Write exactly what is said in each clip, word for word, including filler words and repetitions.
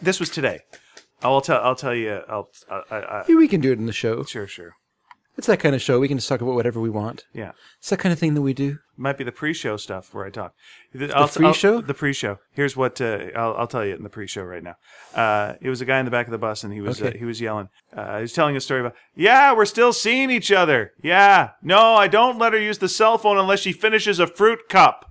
This was today. I'll tell. I'll tell you. I'll. I, I, I, Yeah, we can do it in the show. sure, sure. It's that kind of show. We can just talk about whatever we want. Yeah. It's that kind of thing that we do. Might be the pre-show stuff where I talk. The The free show? The pre-show. Here's what uh, I'll, I'll tell you in the pre-show right now. Uh, it was a guy in the back of the bus, and he was Okay. uh, he was yelling. Uh, he was telling a story about, yeah, we're still seeing each other. Yeah, no, I don't let her use the cell phone unless she finishes a fruit cup.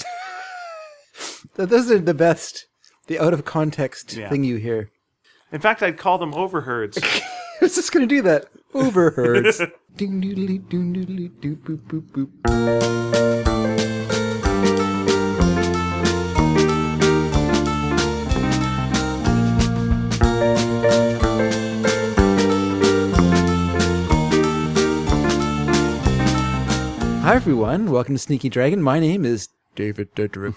Th- Those are the best. The out of context Yeah. thing you hear. In fact, I'd call them overheards. I was just going to do that. Overheards. Ding doodly doo doodly doo boop boop boop. Hi everyone, welcome to Sneaky Dragon. My name is David Dedrick.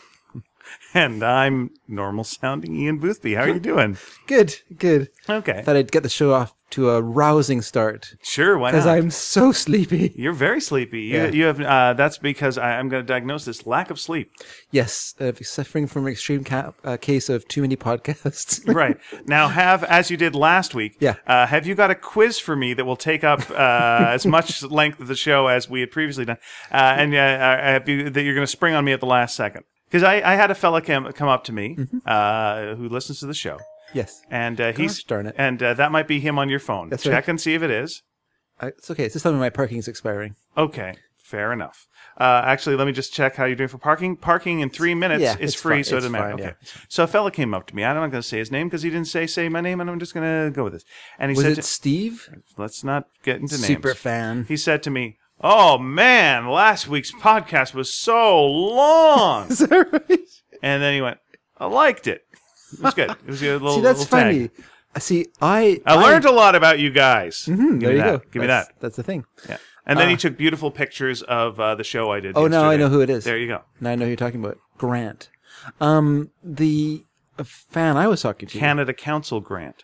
And I'm normal-sounding Ian Boothby. How are you doing? Good, good. Okay. Thought I'd get the show off to a rousing start Sure, why because not? I'm so sleepy. You're very sleepy. You, Yeah. you have. Uh, that's because I, I'm going to diagnose this lack of sleep. Yes, uh, suffering from an extreme ca- uh, case of too many podcasts. Right. Now, have, as you did last week, Yeah. uh, have you got a quiz for me that will take up uh, as much length of the show as we had previously done? Uh, and uh, uh, have you, that you're going to spring on me at the last second? Because I, I had a fella come, come up to me Mm-hmm. uh, who listens to the show. Yes, And uh, he's Gosh darn it. and uh, that might be him on your phone. That's Check right. and see if it is. I, it's okay. It's just telling me my parking's expiring. Okay, fair enough. Uh, actually, let me just check how you're doing for parking. Parking in three minutes Yeah, is it's free, fine. so it It's doesn't matter. fine, Okay. yeah. So a fella came up to me. I'm not going to say his name because he didn't say say my name, and I'm just going to go with this. And he Was said, it to- Steve? "Let's not get into names." Super fan. He said to me, "Oh man, last week's podcast was so long." Is that right? And then he went, "I liked it. It was good. It was a good little." See, that's little tag. funny. Uh, See, I I learned a lot about you guys. Hmm, Give there me you that. go. Give me That's- that. That's the thing. Yeah. And then Uh, he took beautiful pictures of uh, the show I did. Oh, now I yesterday. know who it is. There you go. Now I know who you're talking about. Grant. Um, the uh, fan I was talking to. Canada Council grant.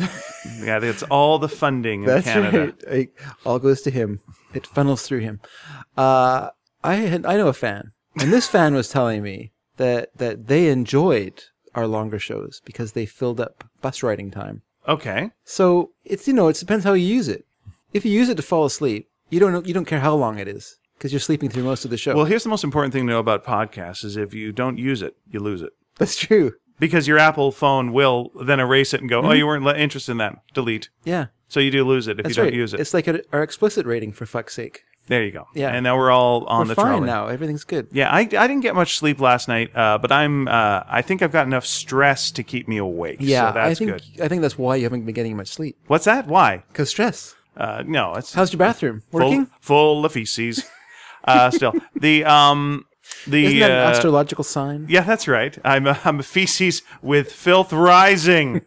Yeah, it's all the funding in That's Canada. right. I, all goes to him. It funnels through him. Uh, I had, I know a fan, and this fan was telling me that that they enjoyed our longer shows because they filled up bus riding time. Okay. So it's you know it depends how you use it. If you use it to fall asleep, you don't know, you don't care how long it is because you're sleeping through most of the show. Well, here's the most important thing to know about podcasts is if you don't use it, you lose it. That's true. Because your Apple phone will then erase it and go, Mm-hmm. oh, you weren't le- interested in that. Delete. Yeah, So you do lose it if that's you don't right. use it. It's like a, our explicit rating for fuck's sake. There you go. Yeah. And now we're all on We're the fine trolley. now. Everything's good. Yeah, I, I didn't get much sleep last night, uh, but I'm uh, I think I've got enough stress to keep me awake. Yeah, so that's I think good. I think that's why you haven't been getting much sleep. What's that? Why? Because stress. Uh, no, it's How's your bathroom? Working? full, full of feces. Uh, still, the um, the Isn't that an uh, astrological sign? yeah, that's right. I'm a, I'm a feces with filth rising.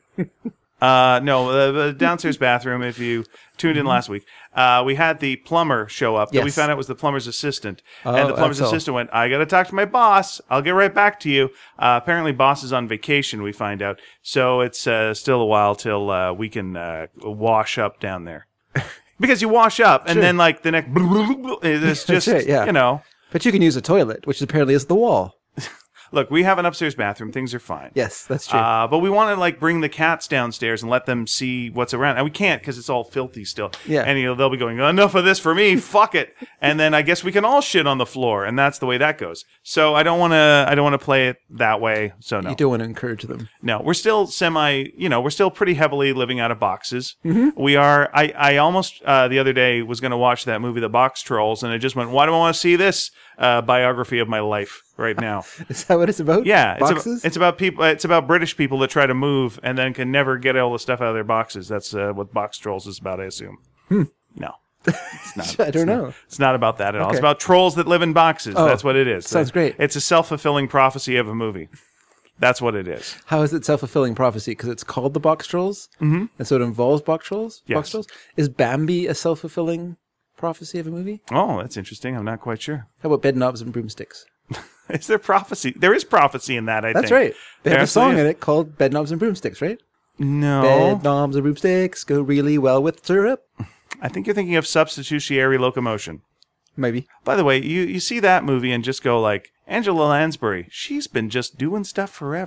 uh, no, the, the downstairs bathroom. If you tuned in last week, uh, we had the plumber show up. That we Yes. found out was the plumber's assistant, Oh, and the plumber's that's all. assistant went, "I got to talk to my boss. I'll get right back to you." Uh, apparently, boss is on vacation. We find out, so it's uh, still a while till uh, we can uh, wash up down there. Because you wash up, and Sure. then like the next, it's just right, yeah. you know. But you can use a toilet, which apparently is the wall. Look, we have an upstairs bathroom. Things are fine. Yes, that's true. Uh, but we want to like bring the cats downstairs and let them see what's around, and we can't because it's all filthy still. Yeah. And you know they'll be going, enough of this for me. Fuck it. And then I guess we can all shit on the floor, and that's the way that goes. So I don't want to. I don't want to play it that way. So no, you don't want to encourage them. no. We're still semi. You know, we're still pretty heavily living out of boxes. Mm-hmm. We are. I. I almost uh, the other day was going to watch that movie, The Box Trolls, and I just went, why do I want to see this uh, biography of my life right now? Is that what it's about? Yeah, it's Boxes? about, it's about people. It's about British people that try to move and then can never get all the stuff out of their boxes. That's uh, what Box Trolls is about, I assume. No, it's not. I don't it's know. Not, it's not about that at all. It's Okay. about trolls that live in boxes. Oh, That's what it is. sounds great. It's a self-fulfilling prophecy of a movie. That's what it is. How is it self-fulfilling prophecy? Because it's called the Box Trolls, mm-hmm. and so it involves Box Trolls. Yes. Box Trolls. Is Bambi a self-fulfilling prophecy of a movie? Oh, that's interesting. I'm not quite sure. How about Bed Knobs and Broomsticks? Is there prophecy? There is prophecy in that, I That's think. right. They have There a song absolutely in it called Bed Knobs and Broomsticks, right? No. Bed Knobs and Broomsticks go really well with syrup. I think you're thinking of substitutionary locomotion. Maybe. By the way, you, you see that movie and just go like, Angela Lansbury, she's been just doing stuff forever.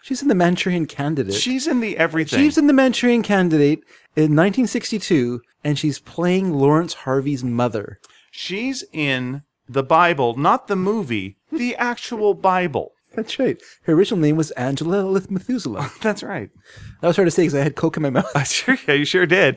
She's in the Manchurian Candidate. She's in the everything. She's in the Manchurian Candidate in nineteen sixty-two, and she's playing Lawrence Harvey's mother. She's in the Bible, not the movie, the actual Bible. That's right. Her original name was Angela Elith Methuselah. That's right. That was hard to say because I had Coke in my mouth. I sure, yeah, you sure did.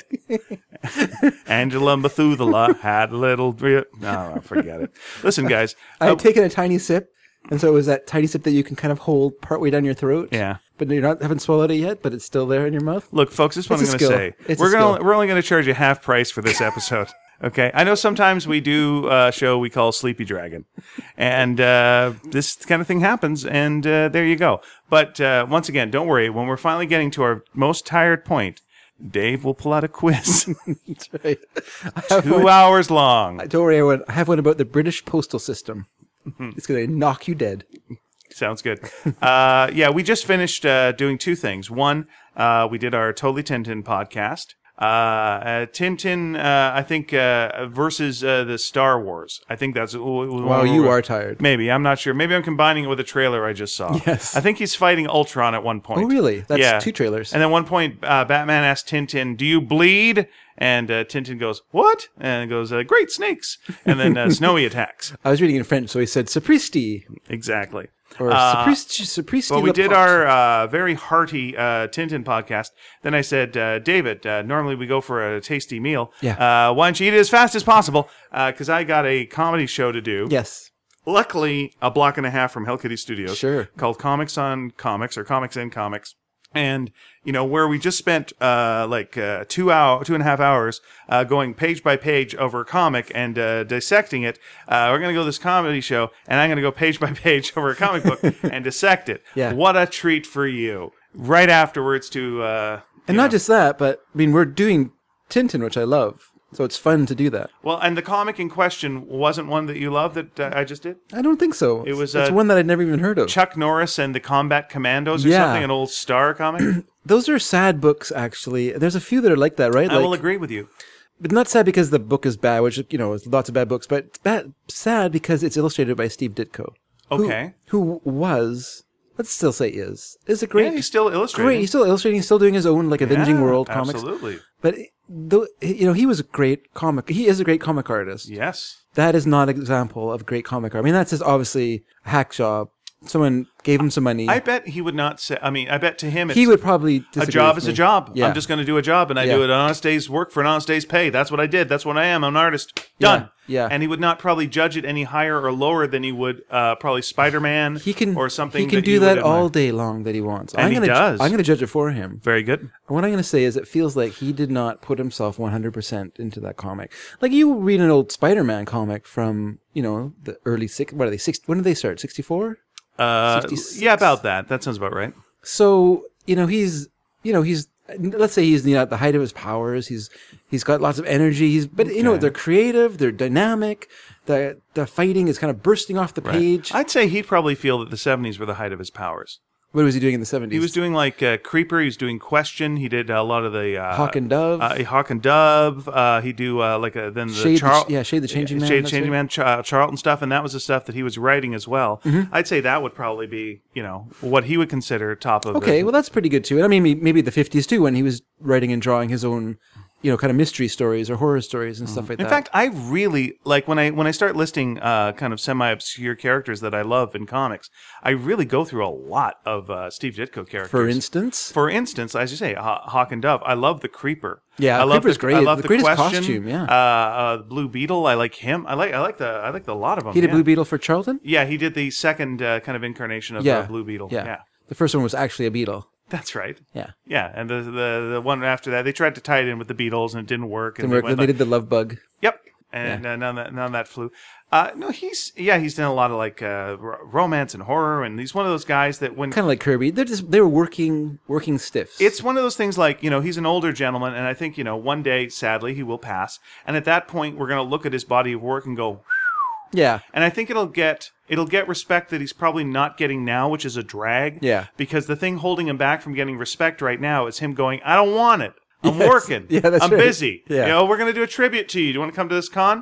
Angela Methuselah had a little... No, forget it. Listen, guys. I had uh, taken a tiny sip, and so it was that tiny sip that you can kind of hold partway down your throat. Yeah. But you not haven't swallowed it yet, but it's still there in your mouth. Look, folks, this is what It's I'm a going to skill. say. It's a We're gonna skill. we're only going to charge you half price for this episode. Okay, I know sometimes we do a show we call Sleepy Dragon, and uh, this kind of thing happens, and uh, there you go. But uh, once again, don't worry. When we're finally getting to our most tired point, Dave will pull out a quiz, That's right. I have two one, hours long. don't worry, I went- I have one about the British postal system. It's going to knock you dead. Sounds good. Uh, yeah, we just finished uh, doing two things. One, uh, we did our Totally Tintin podcast. Uh, uh, Tintin, uh, I think, uh, versus uh, the Star Wars. I think that's... Wow, you are tired. Maybe. I'm not sure. Maybe I'm combining it with a trailer I just saw. Yes. I think he's fighting Ultron at one point. Oh, really? That's Yeah. two trailers. And then one point, uh, Batman asks Tintin, do you bleed? And uh, Tintin goes, what? And it goes, uh, great snakes. And then uh, Snowy attacks. I was reading in French, so he said "sapristi" Exactly. or Uh, "sapristi." sapristi Well, we le did pot." our uh, very hearty uh, Tintin podcast. Then I said, uh, David, uh, normally we go for a tasty meal. Yeah. Uh, why don't you eat it as fast as possible? Because I got a comedy show to do. Yes. Luckily, a block and a half from Hell Kitty Studios. Sure. Called Comics on Comics or Comics in Comics. And, you know, where we just spent uh, like uh, two hour, two and a half hours uh, going page by page over a comic and uh, dissecting it. Uh, we're going to go to this comedy show, and I'm going to go page by page over a comic book and dissect it. Yeah. What a treat for you. Right afterwards to... Uh, And you not know- just that, but I mean, we're doing Tintin, which I love. So it's fun to do that. Well, and the comic in question wasn't one that you loved that uh, I just did? I don't think so. It was, It's uh, one that I'd never even heard of. Chuck Norris and the Combat Commandos or Yeah. something, an old Star comic? Those are sad books, actually. There's a few that are like that, right? I like, will agree with you. But not sad because the book is bad, which, you know, it's lots of bad books, but it's bad, sad because it's illustrated by Steve Ditko. who- Okay. Who, was, let's still say is, is a great, Yeah, he's still illustrating. great. He's still illustrating. He's still doing his own, like, Avenging Yeah, World comics. Absolutely. But, though, you know, he was a great comic. He is a great comic artist. Yes. That is not an example of great comic art. I mean, that's just obviously a hack job. Someone gave him some money. I bet he would not say, I mean, I bet to him it's he would probably a disagree job with is a me. job. Yeah. I'm just going to do a job, and I Yeah. do it an honest day's work for an honest day's pay. That's what I did. That's what I am. I'm an artist. Done. Yeah. And he would not probably judge it any higher or lower than he would uh, probably Spider-Man He can or something. He can that do you that would all admire. day long that he wants. And I'm he gonna, does. I'm going to judge it for him. Very good. And what I'm going to say is, it feels like he did not put himself one hundred percent into that comic. Like, you read an old Spider-Man comic from, you know, the early six. What are they? Six? When did they start? sixty-four. Uh, sixty-six. yeah, about that. That sounds about right. So, you know, he's, you know, he's, let's say he's, you know, at the height of his powers. He's, he's got lots of energy. He's, but you know, Okay. they're creative. They're dynamic. The, the fighting is kind of bursting off the Right. page. I'd say he'd probably feel that the seventies were the height of his powers. What was he doing in the seventies? He was doing like uh, Creeper. He was doing Question. He did a lot of the uh, Hawk and Dove. Uh, Hawk and Dove. Uh, he do uh, like a, then the Shade the- Charl- yeah, Shade the Changing Man, Shade the that's Changing right. Man, Ch- uh, Charlton stuff, and that was the stuff that he was writing as well. Mm-hmm. I'd say that would probably be, you know, what he would consider top of. Okay, the, well, that's pretty good too. And I mean, maybe- maybe the fifties too, when he was writing and drawing his own, you know, kind of mystery stories or horror stories and stuff like In that. fact, I really like when I when I start listing uh, kind of semi-obscure characters that I love in comics. I really go through a lot of uh, Steve Ditko characters. for instance, For instance, as you say, Haw- Hawk and Dove. I love the Creeper. Yeah, I love Creeper's the, great. I love The the, greatest question. costume, yeah. Uh, uh, Blue Beetle. I like him. I like. I like the. I like the, a lot of them. he did yeah. Blue Beetle for Charlton. Yeah, he did the second uh, kind of incarnation of Yeah, uh, Blue Beetle. Yeah. Yeah. The first one was actually a beetle. That's right. Yeah, Yeah, and the, the the one after that, they tried to tie it in with the Beatles, and it didn't work. And didn't work. went Then they like- did the Love Bug. Yep. And uh, none, that, none of that flew. Uh, no, he's yeah, he's done a lot of like uh, r- romance and horror, and he's one of those guys that when Kind of like Kirby. They're just they were working working stiffs. it's one of those things like, you know, he's an older gentleman, and I think, you know, one day, sadly, he will pass, and at that point, we're going to look at his body of work and go, yeah. and I think it'll get it'll get respect that he's probably not getting now, which is a drag. Yeah. Because the thing holding him back from getting respect right now is him going, I don't want it. I'm Yes. working. Yeah, that's I'm right. busy. Yeah. You know, we're going to do a tribute to you. Do you want to come to this con?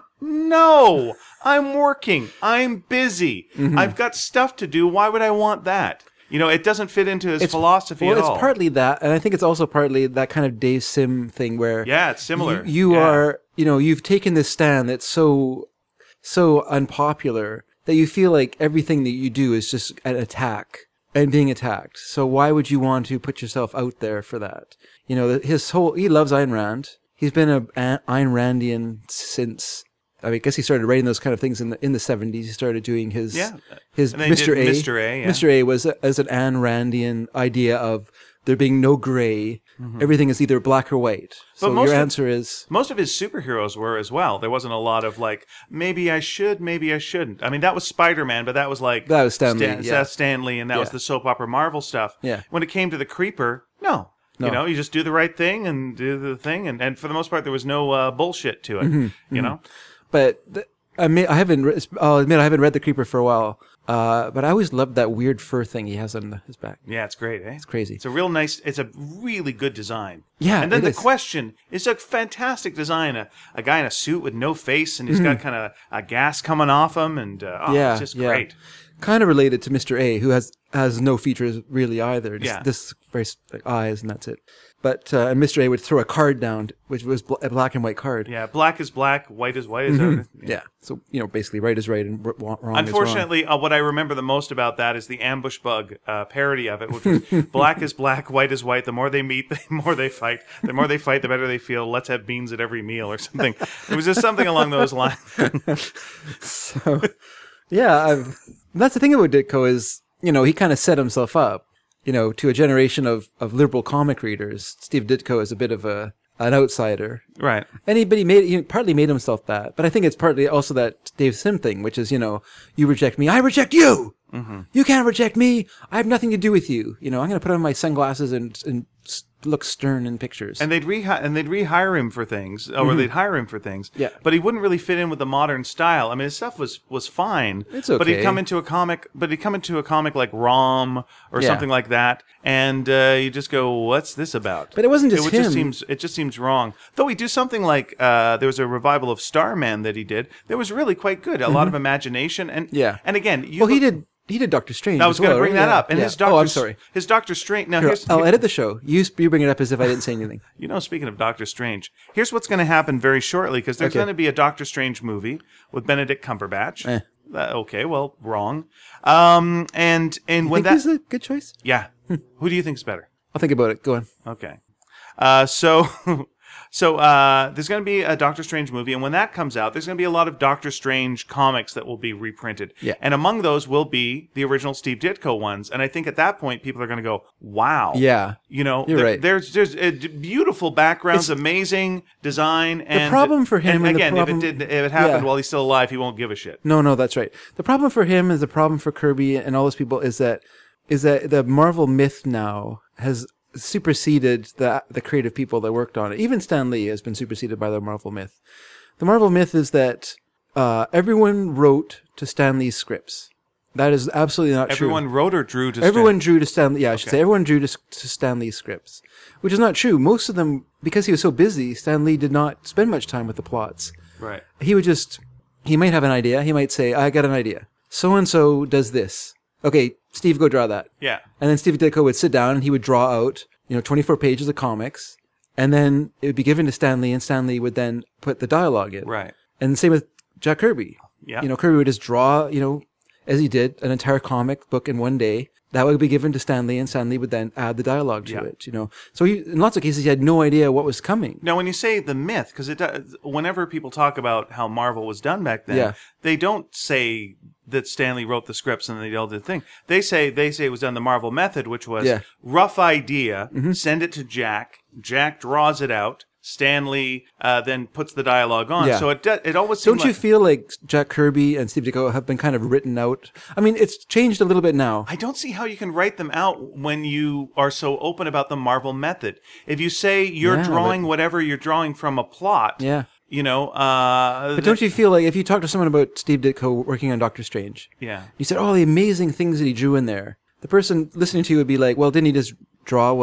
No. I'm working. I'm busy. Mm-hmm. I've got stuff to do. Why would I want that? You know, it doesn't fit into his It's- philosophy well, at it's all. partly that, and I think it's also partly that kind of Dave Sim thing where Yeah, it's similar. You, you Yeah. are, you know, you've taken this stand that's so, so unpopular that you feel like everything that you do is just an attack and being attacked. So why would you want to put yourself out there for that? You know, his whole, he loves Ayn Rand. He's been a a- Ayn Randian since, I mean, I guess he started writing those kind of things in the in the seventies. He started doing his Yeah. his And then he Mister did A. Mister A, yeah. Mister A was a, as an Ayn Randian idea of there being no gray. Everything is either black or white. So Mm-hmm. most your of- answer is Most of his superheroes were as well. There wasn't a lot of like, maybe I should, maybe I shouldn't. I mean, that was Spider-Man, but that was like That was Stan Lee, Stan, yeah. that's Stan Lee, and that was Yeah. the soap opera Marvel stuff. Yeah. When it came to the Creeper, no. No. You know, you just do the right thing and do the thing, and, and for the most part, there was no uh, bullshit to it. Mm-hmm. You know, But th- I mean, I haven't. Re- I'll admit I haven't read The Creeper for a while. Uh, but I always loved that weird fur thing he has on his back. yeah, it's great, eh? It's crazy. It's a real nice. It's a really good design. Yeah, and then it the is. question is a fantastic design. A, a guy in a suit with no face, and he's got kind of a gas coming off him, and uh, oh, Mm-hmm. yeah, it's just yeah. great. Kind of related to Mister A, who has has no features really either. Just Yeah. this very like, eyes, and that's it. But uh, and Mister A would throw a card down, which was bl- a black and white card. Yeah, black is black, white is white. Is that Yeah. So you know, basically, right is right and r- wrong is wrong. Unfortunately, uh, what I remember the most about that is the Ambush Bug uh, parody of it, which was black is black, white is white. The more they meet, the more they fight. The more they fight, the better they feel. Let's have beans at every meal or something. It was just something along those lines. So, yeah, I've, that's the thing about Ditko is, you know, he kind of set himself up, you know, to a generation of, of liberal comic readers. Steve Ditko is a bit of a an outsider. Right. And he, but he made, he partly made himself that. But I think it's partly also that Dave Sim thing, which is, you know, you reject me, I reject you. Mm-hmm. You can't reject me. I have nothing to do with you. You know, I'm going to put on my sunglasses and and s- look stern in pictures. And they'd rehi- and they'd rehire him for things, or they'd hire him for things. Yeah. But he wouldn't really fit in with the modern style. I mean, his stuff was was fine. It's But he'd okay. come into a comic, but he'd come into a comic like Rom or Yeah. something like that, and uh, you just go, "What's this about?" But it wasn't just it would just him. seems it just seems wrong. Though he do something like uh, there was a revival of Starman that he did. That was really quite good. A lot of imagination and Mm-hmm. Yeah. And again, you well, he look- did he did Doctor Strange. I was going to bring that yeah. up. And Yeah. his Doctor Oh, I'm sorry. His Doctor Strange. Now Here, here's I'll here- edit the show. You, you bring it up as if I didn't say anything. You know, speaking of Doctor Strange, here's what's going to happen very shortly because there's Okay. going to be a Doctor Strange movie with Benedict Cumberbatch. Eh. Uh, okay, well, wrong. Um, and and You when think that, he's a good choice? yeah, who do you think's better? I'll think about it. Go on. Okay, uh, so. So uh, there's going to be a Doctor Strange movie, and when that comes out, there's going to be a lot of Doctor Strange comics that will be reprinted. Yeah. And among those will be the original Steve Ditko ones. And I think at that point, people are going to go, "Wow, Yeah. you know, You're there- right. There's there's uh, d- beautiful backgrounds, It's- amazing design, and problem for him And and the again, problem- if it did, if it happened Yeah. while he's still alive, he won't give a shit. No, no, that's right. The problem for him is the problem for Kirby and all those people is that is that the Marvel myth now has superseded the the creative people that worked on it. Even Stan Lee has been superseded by the Marvel myth. The Marvel myth is that uh, everyone wrote to Stan Lee's scripts. That is absolutely not Everyone true. wrote or drew to Everyone drew to Stan. Yeah, I should Okay. say everyone drew to, to Stan Lee's scripts, which is not true. Most of them, because he was so busy, Stan Lee did not spend much time with the plots. Stan- right. He would just, he might have an idea. He might say, I got an idea. So-and-so does this. Okay, Steve, go draw that. Yeah. And then Steve Ditko would sit down and he would draw out, you know, twenty-four pages of comics. And then it would be given to Stan Lee, and Stan Lee would then put the dialogue in. Right. And the same with Jack Kirby. Yeah. You know, Kirby would just draw, you know, as he did, an entire comic book in one day. That would be given to Stan Lee, and Stan Lee would then add the dialogue to Yeah. it, you know. So he, in lots of cases, he had no idea what was coming. Now, when you say the myth, because it does, whenever people talk about how Marvel was done back then, Yeah. they don't say that Stanley wrote the scripts and they all did the thing. They say they say it was done the Marvel method, which was Yeah. rough idea, send it to Jack, Jack draws it out, Stanley uh, then puts the dialogue on. Yeah. So it do- it always seemed Don't you like, feel like Jack Kirby and Steve Ditko have been kind of written out? I mean, it's changed a little bit now. I don't see how you can write them out when you are so open about the Marvel method. If you say you're Yeah, drawing but- whatever you're drawing from a plot, Yeah. you know, uh, But don't you feel like if you talk to someone about Steve Ditko working on Doctor Strange, yeah. you said, oh, the amazing things that he drew in there, the person listening to you would be like, well, didn't he just draw what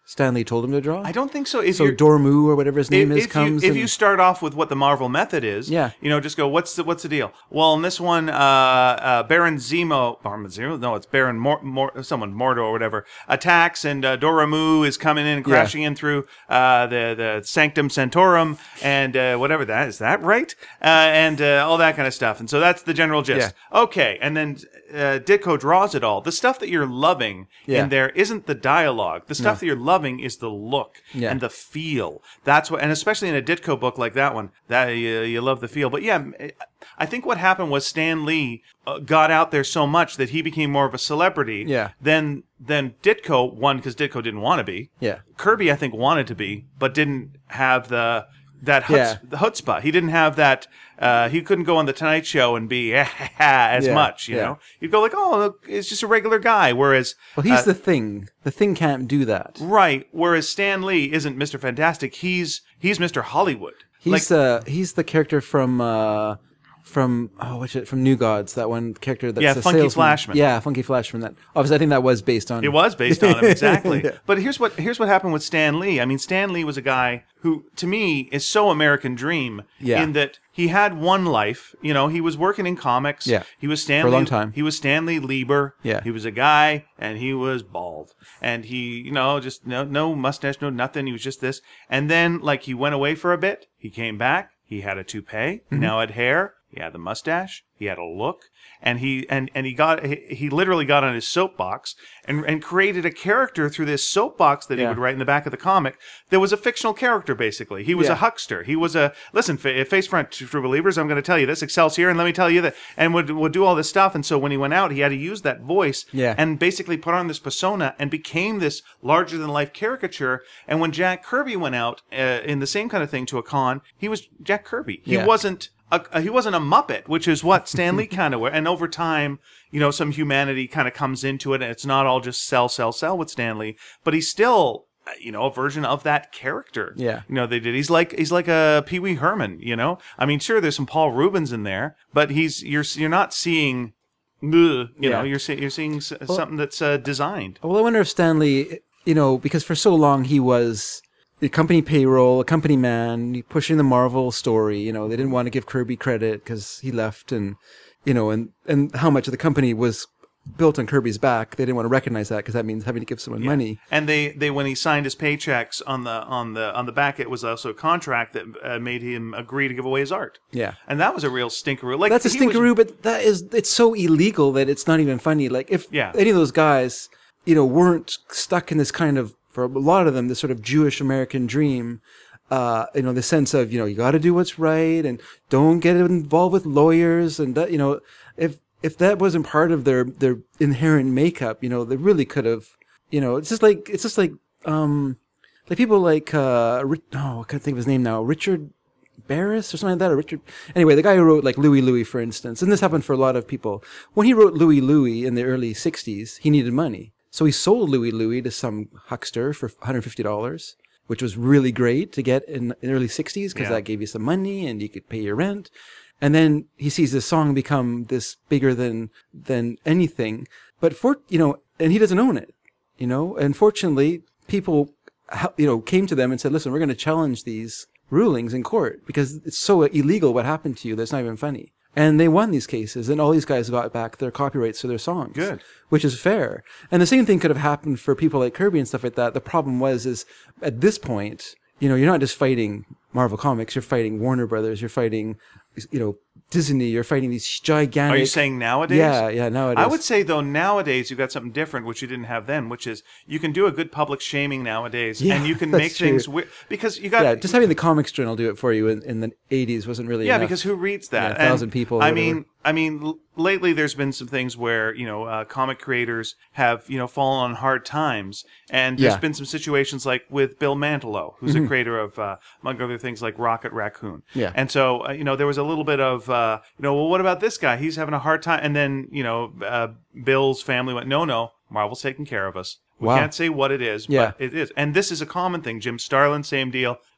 Stan Lee told him to draw? I don't think so. If so you're- Dormammu or whatever his name if, is if comes. you, if and- you start off with what the Marvel method is, Yeah. you know, just go, what's the what's the deal? Well, in this one, uh, uh, Baron Zemo, Baron Zemo, no, it's Baron Mor, Mor, someone Mordo or whatever, attacks, and uh, Dormammu is coming in and Yeah. crashing in through uh, the the Sanctum Sanctorum and uh, whatever that is. That right? Uh, and uh, all that kind of stuff. And so that's the general gist. Okay, and then uh, Ditko draws it all. The stuff that you're loving Yeah. in there isn't the dialogue. The stuff that you're loving is the look Yeah. and the feel. That's what, and especially in a Ditko book like that one, that you, you love the feel. But yeah, I think what happened was Stan Lee uh, got out there so much that he became more of a celebrity. Yeah. Than than Ditko. One, because Ditko didn't want to be. Yeah. Kirby, I think, wanted to be, but didn't have the that chutzpah. Yeah. The chutzpah. He didn't have that. Uh, he couldn't go on the Tonight Show and be as Yeah, much. You yeah. know, you'd go like, oh, look, it's just a regular guy. Whereas, Well, he's uh, the thing. The thing can't do that. right. Whereas Stan Lee isn't Mister Fantastic. He's he's Mister Hollywood. He's like, uh he's the character from uh from oh what's it from New Gods, that one character that's Yeah, a Funky salesman. Flashman. Yeah, Funky Flashman. That obviously I think that was based on It was based on him, exactly. Yeah. But here's what here's what happened with Stan Lee. I mean, Stan Lee was a guy who, to me, is so American Dream Yeah. in that he had one life. You know, he was working in comics. Yeah. He was Stan For a Lee- long time. He was Stanley Lieber. Yeah. He was a guy, and he was bald. And he, you know, just no no mustache, no nothing. He was just this. And then, like, he went away for a bit. He came back. He had a toupee. He Mm-hmm. now had hair. He had the mustache. He had a look, and he and and he got he, he literally got on his soapbox and and created a character through this soapbox that he Yeah. would write in the back of the comic. There was a fictional character basically. He was Yeah. a huckster. He was a listen, fa- face front true believers. I'm going to tell you this. Excelsior, and let me tell you that, and would would do all this stuff. And so when he went out, he had to use that voice Yeah. and basically put on this persona and became this larger than life caricature. And when Jack Kirby went out uh, in the same kind of thing to a con, he was Jack Kirby. He Yeah. wasn't. A, a- he wasn't a Muppet, which is what Stan Lee kind of were. And over time, you know, some humanity kind of comes into it, and it's not all just sell, sell, sell with Stan Lee, but he's still, uh, you know, a version of that character. Yeah. You know, they did. He's like he's like a Pee Wee Herman. You know, I mean, sure, there's some Paul Rubens in there, but he's you're you're not seeing, ugh, you Yeah. know, you're seeing you're seeing s- something that's uh, designed. Well, I wonder if Stanley, you know, because for so long he was the company payroll, a company man, pushing the Marvel story. You know, they didn't want to give Kirby credit because he left, and you know, and and how much of the company was built on Kirby's back. They didn't want to recognize that because that means having to give someone money. And they, they when he signed his paychecks on the on the on the back, it was also a contract that uh, made him agree to give away his art. Yeah. And that was a real stinkeroo. Like That's a he was- stinkeroo, but that is, it's so illegal that it's not even funny. Like if Yeah. any of those guys, you know, weren't stuck in this kind of, for a lot of them, this sort of Jewish American dream, uh, you know, the sense of, you know, you got to do what's right and don't get involved with lawyers. And that, you know, if, if that wasn't part of their, their inherent makeup, you know, they really could have, you know, it's just like, it's just like, um, like people like, uh, Ri- oh, I can't think of his name now, Richard Barris or something like that, or Richard. Anyway, the guy who wrote like Louie Louie, for instance, and this happened for a lot of people. When he wrote Louie Louie in the early sixties, he needed money. So he sold Louie Louie to some huckster for one hundred fifty dollars, which was really great to get in the early sixties because Yeah. that gave you some money and you could pay your rent. And then he sees this song become this bigger than than anything. But for, you know, and he doesn't own it, you know. And fortunately, people, you know, came to them and said, listen, we're going to challenge these rulings in court because it's so illegal what happened to you that's not even funny. And they won these cases, and all these guys got back their copyrights to their songs. Good. Which is fair. And the same thing could have happened for people like Kirby and stuff like that. The problem was, is at this point, you know, you're not just fighting Marvel Comics, you're fighting Warner Brothers, you're fighting, you know, Disney, you're fighting these gigantic... Are you saying nowadays? Yeah, yeah, nowadays. I would say, though, nowadays you've got something different, which you didn't have then, which is you can do a good public shaming nowadays, Yeah, and you can that's make things true. weird. Because you got... Yeah, just having the Comics Journal do it for you in, in the eighties wasn't really Yeah, enough. because who reads that? Yeah, a thousand And, people or I whatever. mean, I mean, l- lately there's been some things where you know uh, comic creators have you know fallen on hard times, and there's Yeah. Mm-hmm. been some situations like with Bill Mantlo, who's a creator of uh, among other things like Rocket Raccoon. Yeah. And so uh, you know there was a little bit of uh, you know well what about this guy? He's having a hard time, and then you know uh, Bill's family went no no Marvel's taking care of us. We Wow. can't say what it is, Yeah. but it is. And this is a common thing. Jim Starlin, same deal.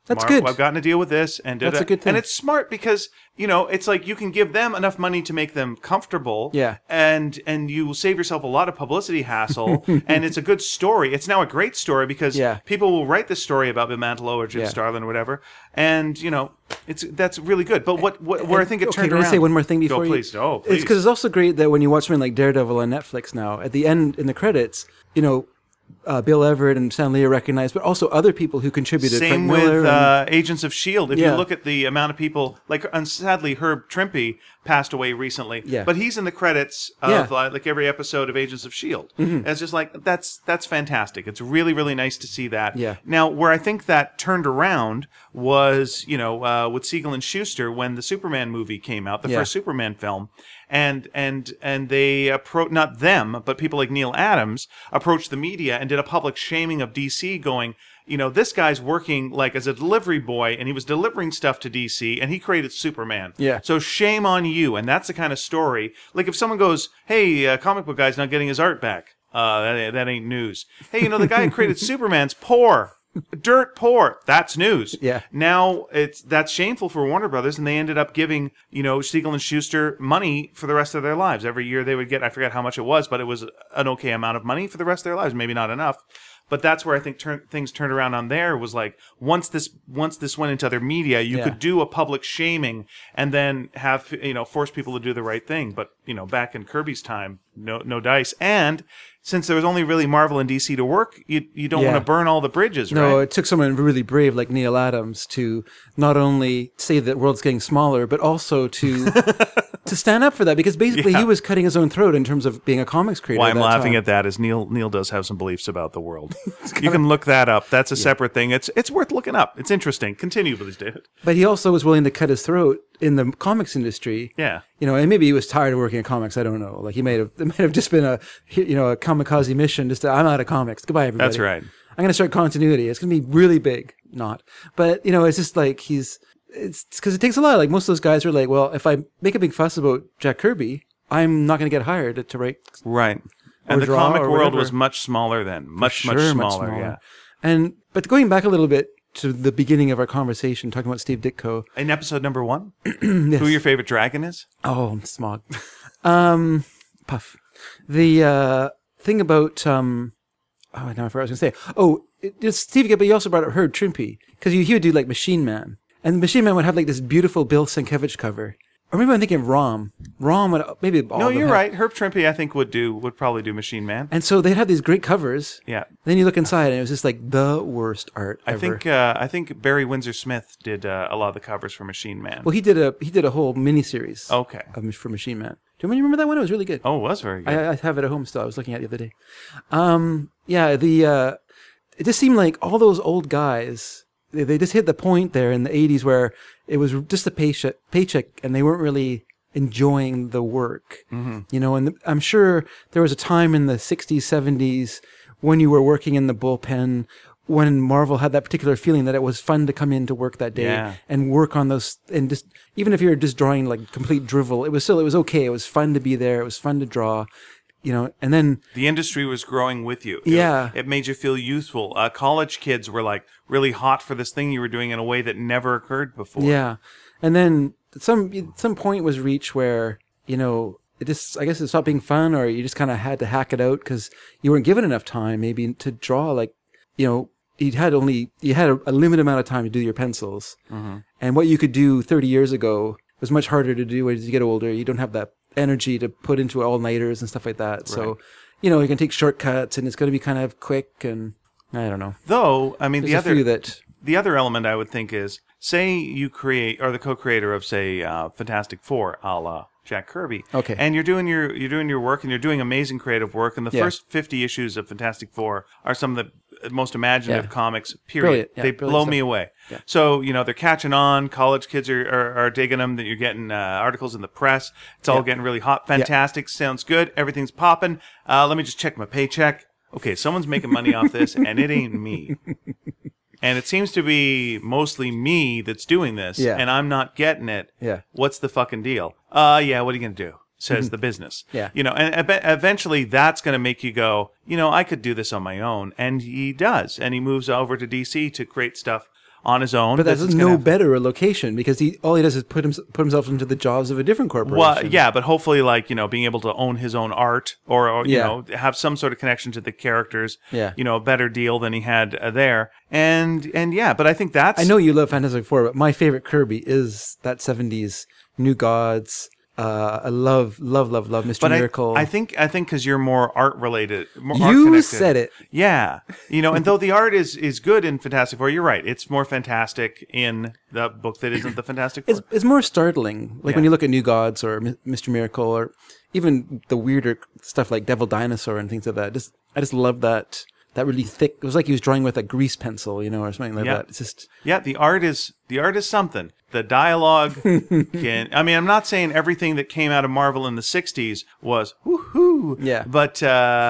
That's good. I've gotten to deal with this, and That's da-da. a good thing. And it's smart because you know it's like you can give them enough money to make them comfortable. Yeah. And and you will save yourself a lot of publicity hassle, and it's a good story. It's now a great story because Yeah. people will write this story about Bill Mantlo or Jim Yeah. Starlin or whatever, and you know it's that's really good. But what, what where I think it okay, turned can around. I say one more thing before Go, you? please. Oh, please. It's because it's also great that when you watch something like Daredevil on Netflix now, at the end in the credits, you know, uh, Bill Everett and Stan Lee are recognized, but also other people who contributed. Same Frank Miller with and- uh, Agents of S H I E L D. If Yeah. you look at the amount of people, like, and sadly, Herb Trimpe passed away recently. Yeah. But he's in the credits of Yeah. uh, like every episode of Agents of S H I E L D. Mm-hmm. And it's just like that's that's fantastic. It's really really nice to see that. Yeah. Now, where I think that turned around was you know uh, with Siegel and Schuster when the Superman movie came out, the Yeah. first Superman film, and and and they approached not them but people like Neil Adams approached the media and did a public shaming of D C, going, you know, this guy's working like as a delivery boy and he was delivering stuff to D C and he created Superman. Yeah. So shame on you. And that's the kind of story. Like if someone goes, hey, uh, comic book guy's not getting his art back. Uh, that, that ain't news. Hey, you know, the guy who created Superman's poor. Dirt poor. That's news. Yeah. Now it's that's shameful for Warner Brothers, and they ended up giving you know Siegel and Schuster money for the rest of their lives. Every year they would get, I forget how much it was, but it was an okay amount of money for the rest of their lives. Maybe not enough, but that's where I think turn, things turned around on there. Was like once this once this went into other media, you Yeah. could do a public shaming and then have you know force people to do the right thing. But you know back in Kirby's time, no no dice. And since there was only really Marvel and D C to work, you you don't Yeah. want to burn all the bridges, No, right? it took someone really brave like Neil Adams to not only say that the world's getting smaller, but also to to stand up for that, because basically Yeah. he was cutting his own throat in terms of being a comics creator. Why at I'm that laughing time. at that is Neil Neil does have some beliefs about the world. You can look that up. That's a separate thing. It's it's worth looking up. It's interesting. Continue, please, David. But he also was willing to cut his throat in the comics industry. Yeah. You know, and maybe he was tired of working in comics. I don't know. Like he might have, it might have just been a, you know, a kamikaze mission. Just to, I'm out of comics. Goodbye, everybody. That's right. I'm going to start continuity. It's going to be really big. Not, but you know, it's just like he's. It's because it takes a lot. Like most of those guys are like, well, if I make a big fuss about Jack Kirby, I'm not going to get hired to write. Right. And the draw comic or world whatever. was much smaller then. Much Sure, much smaller. Yeah. And but going back a little bit to the beginning of our conversation, talking about Steve Ditko. In episode number one, who your favorite dragon is? Oh, Smog. um, Puff. The uh, thing about um, oh, now I forgot what I was going to say. Oh, it, it's Steve, but he also brought up Herb Trimpe, because he would do like Machine Man, and Machine Man would have like this beautiful Bill Sienkiewicz cover. Or maybe I'm thinking of Rom. Rom would maybe all No, of them you're had- right. Herb Trimpe, I think, would do would probably do Machine Man. And so they'd have these great covers. Yeah. Then you look inside, and it was just like the worst art I ever. think uh, I think Barry Windsor Smith did uh, a lot of the covers for Machine Man. Well, he did a he did a whole miniseries. Okay. Of, for Machine Man. Do you remember that one? It was really good. Oh, it was very good. I, I have it at home still. I was looking at it the other day. Um, yeah, the uh, it just seemed like all those old guys. They, they just hit the point there in the eighties where it was just a paycheck, paycheck, and they weren't really enjoying the work. Mm-hmm. You know, and the, I'm sure there was a time in the sixties, seventies when you were working in the bullpen, when Marvel had that particular feeling that it was fun to come in to work that day Yeah. and work on those, and just even if you're just drawing like complete drivel, it was still it was okay. It was fun to be there. It was fun to draw, you know. And then The industry was growing with you. It- Yeah. It, made you feel youthful. Uh, college kids were like really hot for this thing you were doing in a way that never occurred before. yeah, and then some some point was reached where you know it just I guess it stopped being fun, or you just kind of had to hack it out because you weren't given enough time maybe to draw. Like you know you had only you had a, a limited amount of time to do your pencils, mm-hmm. and what you could do thirty years ago was much harder to do as you get older. You don't have that energy to put into all nighters and stuff like that. So Right. you know you can take shortcuts, and it's going to be kind of quick, and I don't know. Though, I mean, There's the a other few that the other element I would think is, say you create, or the co-creator of, say, uh, Fantastic Four, a la Jack Kirby. Okay. And you're doing your you're doing your work, and you're doing amazing creative work. And the Yeah. first fifty issues of Fantastic Four are some of the most imaginative Yeah. comics. Period. Brilliant. Yeah, they brilliant blow stuff. me away. Yeah. So you know they're catching on. College kids are are, are digging them. That you're getting uh, articles in the press. It's all Yeah. getting really hot. Fantastic. Sounds good. Everything's popping. Uh, let me just check my paycheck. Okay, someone's making money off this, and it ain't me. And it seems to be mostly me that's doing this, Yeah. and I'm not getting it. Yeah. What's the fucking deal? Uh, yeah, what are you going to do? Says the business. Yeah. You know, and ev- eventually that's going to make you go, you know, I could do this on my own. And he does. And he moves over to D C to create stuff on his own. But This that's is gonna no have- better a location because he all he does is put him, put himself into the jaws of a different corporation. Well, yeah, but hopefully, like, you know, being able to own his own art or, or you Yeah. know, have some sort of connection to the characters. Yeah. You know, a better deal than he had uh, there. And, and yeah, but I think that's... I know you love Fantastic Four, but my favorite Kirby is that seventies New Gods. Uh, I love, love, love, love Mister But I, Miracle. I think I think because you're more art related, more art you connected. said it. Yeah, you know, and though the art is is good in Fantastic Four, you're right. It's more fantastic in the book that isn't the Fantastic Four. It's, it's more startling. Like when Yeah. you look at New Gods or Mi- Mister Miracle or even the weirder stuff like Devil Dinosaur and things like that. Just I just love that that really thick. It was like he was drawing with a grease pencil, you know, or something like Yeah. that. It's just Yeah, the art is the art is something. The dialogue can. I mean, I'm not saying everything that came out of Marvel in the sixties was woohoo. Yeah. But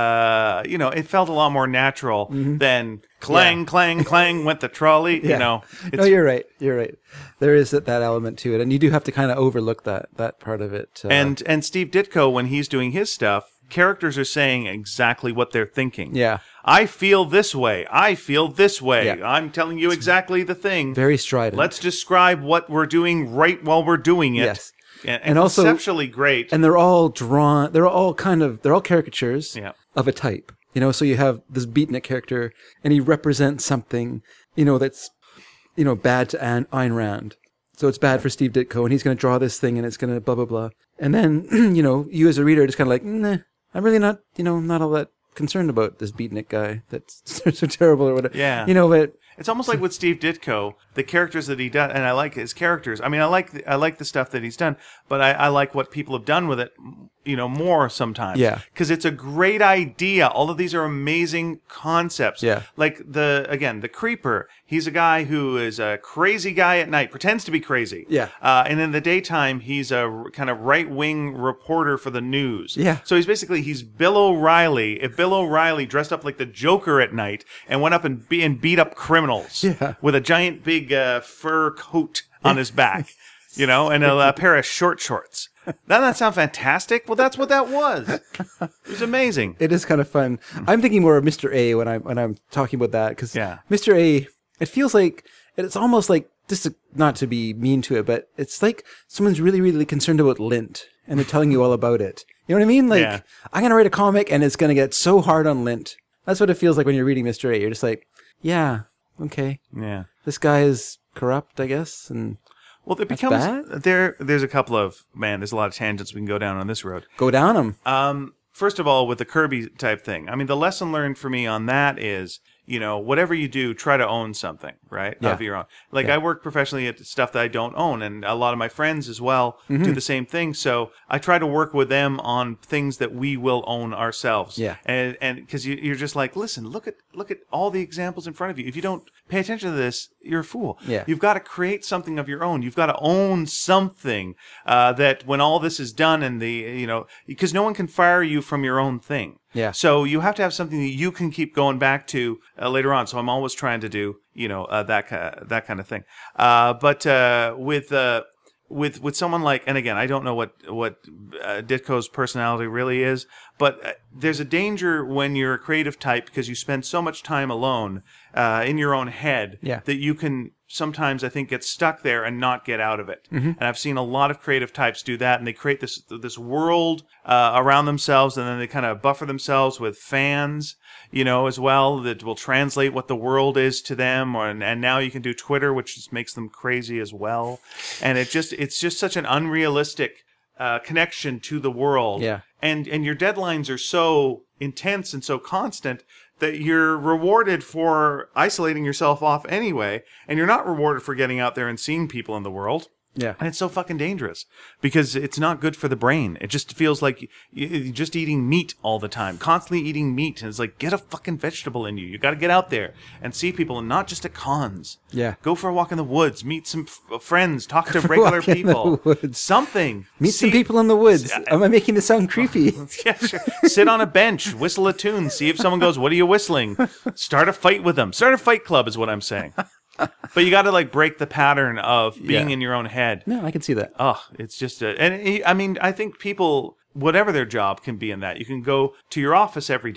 uh, you know, it felt a lot more natural than clang, Yeah. clang, clang went the trolley. You know, it's, no, you're right. You're right. There is that, that element to it, and you do have to kind of overlook that that part of it. Uh, and and Steve Ditko, when he's doing his stuff, characters are saying exactly what they're thinking. yeah, I feel this way. I feel this way. Yeah. I'm telling you exactly the thing. very strident. Let's describe what we're doing right while we're doing it. Yes. And, and, And also- conceptually great. and they're all drawn. They're all kind of they're all caricatures Yeah. of a type. You know, so you have this beatnik character, and he represents something, you know, that's, you know, bad to An- Ayn Rand. So it's bad for Steve Ditko, and he's going to draw this thing, and it's going to blah blah blah. And then, you know, you as a reader are just kind of like, nah, I'm really not, you know, not all that concerned about this beatnik guy that's so terrible or whatever. Yeah. You know, but It's almost like with Steve Ditko, the characters that he does, and I like his characters. I mean, I like the, I like the stuff that he's done, but I, I like what people have done with it, you know, more sometimes. Yeah. Because it's a great idea. All of these are amazing concepts. Yeah. Like the again, the Creeper. He's a guy who is a crazy guy at night, pretends to be crazy. Yeah. Uh, and in the daytime, he's a r- kind of right wing reporter for the news. Yeah. So he's basically he's Bill O'Reilly. If Bill O'Reilly dressed up like the Joker at night and went up and, be, and beat up criminals Yeah. with a giant big uh, fur coat on his back, you know, and a, a pair of short shorts. Doesn't that sound fantastic? Well, that's what that was. It was amazing. it is kind of fun. I'm thinking more of Mister A when I'm when I'm talking about that because Yeah. Mister A, it feels like it's almost like just to, not to be mean to it, but it's like someone's really really concerned about lint and they're telling you all about it. You know what I mean? Like Yeah. I'm gonna write a comic and it's gonna get so hard on lint. That's what it feels like when you're reading Mister A. You're just like, yeah, okay, Yeah. this guy is corrupt, I guess, and Well, it becomes bad? there. There's a couple of man. There's a lot of tangents we can go down on this road. go down him. Um, first of all, with the Kirby type thing, I mean, the lesson learned for me on that is, you know, whatever you do, try to own something, right? Yeah. Of your own. Like Yeah. I work professionally at stuff that I don't own, and a lot of my friends as well Mm-hmm. do the same thing. So I try to work with them on things that we will own ourselves. Yeah. And and because you, you're just like, listen, look at look at all the examples in front of you. If you don't pay attention to this, you're a fool. Yeah. You've got to create something of your own. You've got to own something uh, that when all this is done and the you know because no one can fire you from your own thing. Yeah. So you have to have something that you can keep going back to uh, later on. So I'm always trying to do, you know, uh, that ki- that kind of thing. Uh, but uh, with uh, with with someone like, and again, I don't know what what uh, Ditko's personality really is, but uh, there's a danger when you're a creative type because you spend so much time alone uh, in your own head Yeah. that you can sometimes I think get stuck there and not get out of it. Mm-hmm. And I've seen a lot of creative types do that, and they create this this world uh, around themselves, and then they kind of buffer themselves with fans, you know, as well that will translate what the world is to them. Or and, and now you can do Twitter, which just makes them crazy as well. And it just it's just such an unrealistic uh, connection to the world. Yeah. And and your deadlines are so intense and so constant that you're rewarded for isolating yourself off anyway, and you're not rewarded for getting out there and seeing people in the world. Yeah. And it's so fucking dangerous because it's not good for the brain. It just feels like you- you're just eating meat all the time, constantly eating meat. And it's like, get a fucking vegetable in you. You got to get out there and see people, and not just at cons. Yeah. Go for a walk in the woods, meet some f- friends, talk to for a regular walk in the people. woods. Something. Meet some See- people in the woods. Am I making this sound creepy? Yeah, sure. Sit on a bench, whistle a tune, see if someone goes, "What are you whistling?" Start a fight with them. Start a fight club is what I'm saying. But you got to like break the pattern of being Yeah. in your own head. No, I can see that. Oh, it's just a, and I mean, I think people, whatever their job, can be in that. You can go to your office every day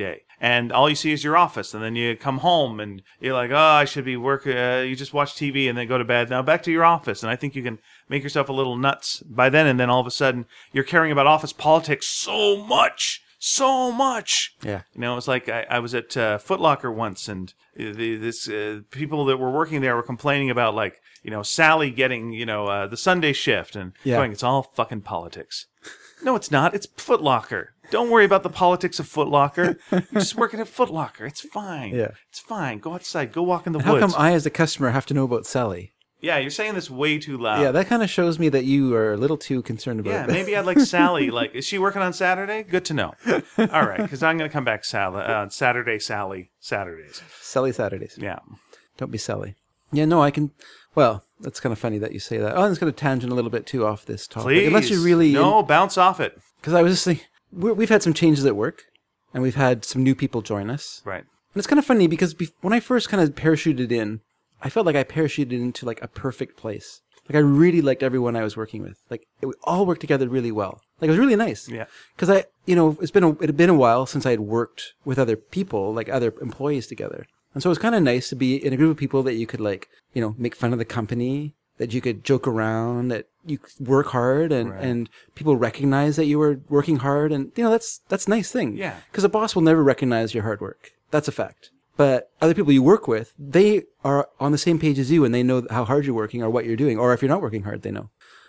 and all you see is your office, and then you come home and you're like, oh, I should be working. Uh, you just watch T V and then go to bed. Now back to your office, and I think you can make yourself a little nuts by then, and then all of a sudden you're caring about office politics so much. So much. Yeah. You know, it's like I, I was at uh, Foot Locker once, and the, this uh, people that were working there were complaining about, like, you know, Sally getting, you know, uh, the Sunday shift, and Yeah. going, it's all fucking politics. No, it's not. It's Foot Locker. Don't worry about the politics of Foot Locker. You're just working at Foot Locker. It's fine. Yeah. It's fine. Go outside. Go walk in the How woods. come I, as a customer, have to know about Sally? Yeah, you're saying this way too loud. Yeah, that kind of shows me that you are a little too concerned about Yeah, it. maybe I'd like Sally. Like, is she working on Saturday? Good to know. All right, because I'm going to come back Sally, uh, Saturday, Sally, Saturdays. Sally Saturdays. Yeah. Don't be Sally. Yeah, no, I can. Well, that's kind of funny that you say that. Oh, I'm just going to tangent a little bit too off this topic. Please. Unless you really. No, bounce off it. Because I was just thinking, we're, we've had some changes at work, and we've had some new people join us. Right. And it's kind of funny because bef- when I first kind of parachuted in, I felt like I parachuted into like a perfect place. Like I really liked everyone I was working with. Like it, we all worked together really well. Like it was really nice. Yeah. Because I, you know, it's been a, it had been a while since I had worked with other people, like other employees together, and so it was kind of nice to be in a group of people that you could like, you know, make fun of the company, that you could joke around, that you could work hard, and, Right. and people recognize that you were working hard, and you know that's that's a nice thing. Yeah. Because a boss will never recognize your hard work. That's a fact. But other people you work with, they are on the same page as you, and they know how hard you're working or what you're doing, or if you're not working hard, they know.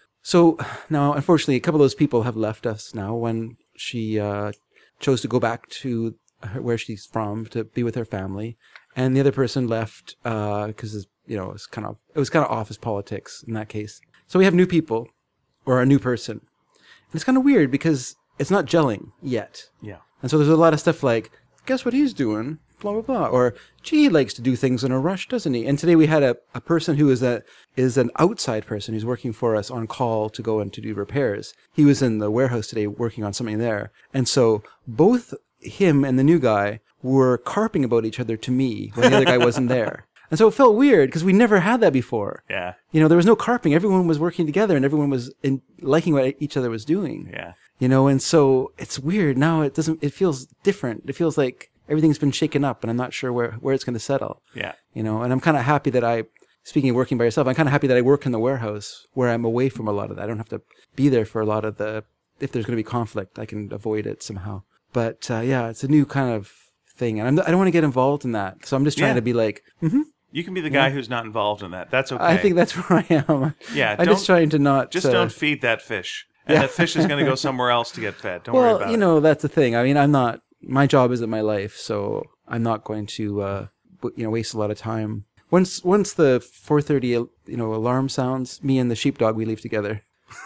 So now, unfortunately, a couple of those people have left us now when she uh, chose to go back to her, where she's from to be with her family, and the other person left because uh, you know it was kind of it was kind of office politics in that case. So we have new people, or a new person, and it's kind of weird because it's not gelling yet. Yeah. And so there's a lot of stuff like, guess what he's doing? Blah, blah, blah. Or, gee, he likes to do things in a rush, doesn't he? And today we had a, a person who is a is an outside person who's working for us on call to go and to do repairs. He was in the warehouse today working on something there. And so both him and the new guy were carping about each other to me when the other guy wasn't there. And so it felt weird because we never had that before. Yeah. You know, there was no carping. Everyone was working together and everyone was in, liking what each other was doing. Yeah. You know, and so it's weird. Now it doesn't, it feels different. It feels like everything's been shaken up and I'm not sure where, where it's going to settle. Yeah. You know, and I'm kind of happy that I, speaking of working by yourself, I'm kind of happy that I work in the warehouse where I'm away from a lot of that. I don't have to be there for a lot of the, if there's going to be conflict, I can avoid it somehow. But uh, yeah, it's a new kind of thing. And I'm, I don't want to get involved in that. So I'm just trying Yeah. to be like, mm-hmm. You can be the guy who's not involved in that. That's okay. I think that's where I am. Yeah, I'm just don't- trying to not. Just uh, don't feed that fish. And Yeah. that fish is going to go somewhere else to get fed. Don't worry Well, about you it. know, that's the thing. I mean, I'm not, my job isn't my life, so I'm not going to, uh, w- you know, waste a lot of time. Once, once the four thirty, you know, alarm sounds, me and the sheepdog, we leave together.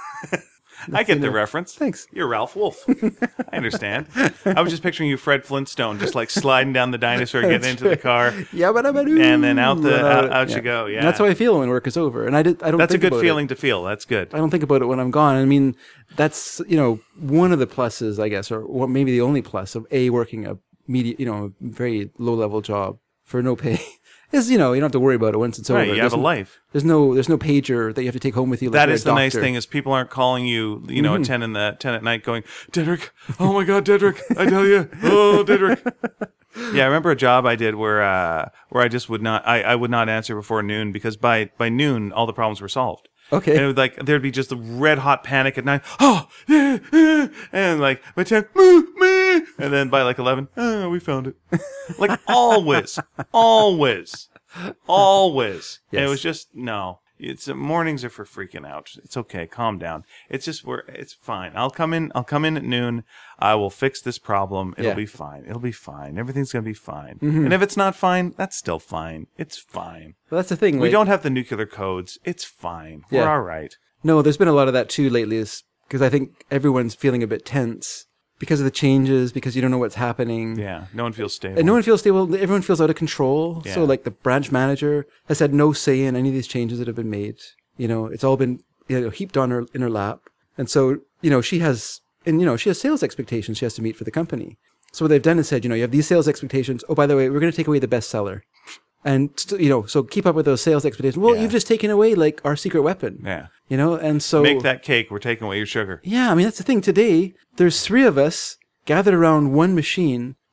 I get the know. reference. Thanks. You're Ralph Wolf. I understand. I was just picturing you, Fred Flintstone, just like sliding down the dinosaur, getting into the car, Yeah, but and then out the out, out you go. Yeah, And that's how I feel when work is over. And I did, I don't That's a think good about feeling It. to feel. That's good. I don't think about it when I'm gone. I mean, that's, you know, one of the pluses, I guess, or what maybe the only plus of A, working a media, you know, a very low level job for no pay. Is, you know, you don't have to worry about it once it's Right, over. you have There's a n- life. There's no, there's no pager that you have to take home with you. Like That you're is a the nice doctor. thing is people aren't calling you, you know, at ten in the ten at night, going, Dedrick, oh my God, Dedrick, I tell you, oh Dedrick. Yeah, I remember a job I did where uh, where I just would not, I, I would not answer before noon because by by noon all the problems were solved. Okay. And it would like there'd be just a red hot panic at night. Oh, yeah, yeah. And like by ten, moo, moo. And then by like eleven, oh, we found it. Like always, always. Always. And it Yes. was just no. It's uh, mornings are for freaking out. It's okay. Calm down. It's just we're it's fine. I'll come in. I'll come in at noon. I will fix this problem. It'll Yeah. be fine. It'll be fine. Everything's gonna be fine. And if it's not fine, that's still fine. It's fine. Well, that's the thing. We like- don't have the nuclear codes. It's fine. We're Yeah. all right. No, there's been a lot of that too lately, is because I think everyone's feeling a bit tense because of the changes, because you don't know what's happening. Yeah. No one feels stable. And no one feels stable. Everyone feels out of control. So, Yeah. like, the branch manager has had no say in any of these changes that have been made. You know, it's all been, you know, heaped on her in her lap. And so, you know, she has, and you know, she has sales expectations she has to meet for the company. So what they've done is said, you know, you have these sales expectations. Oh, by the way, we're going to take away the bestseller. And, st- you know, so keep up with those sales expectations. Well, Yeah. you've just taken away, like, our secret weapon. Yeah. You know, and so. Make that cake. We're taking away your sugar. Yeah, I mean, that's the thing. Today, there's three of us gathered around one machine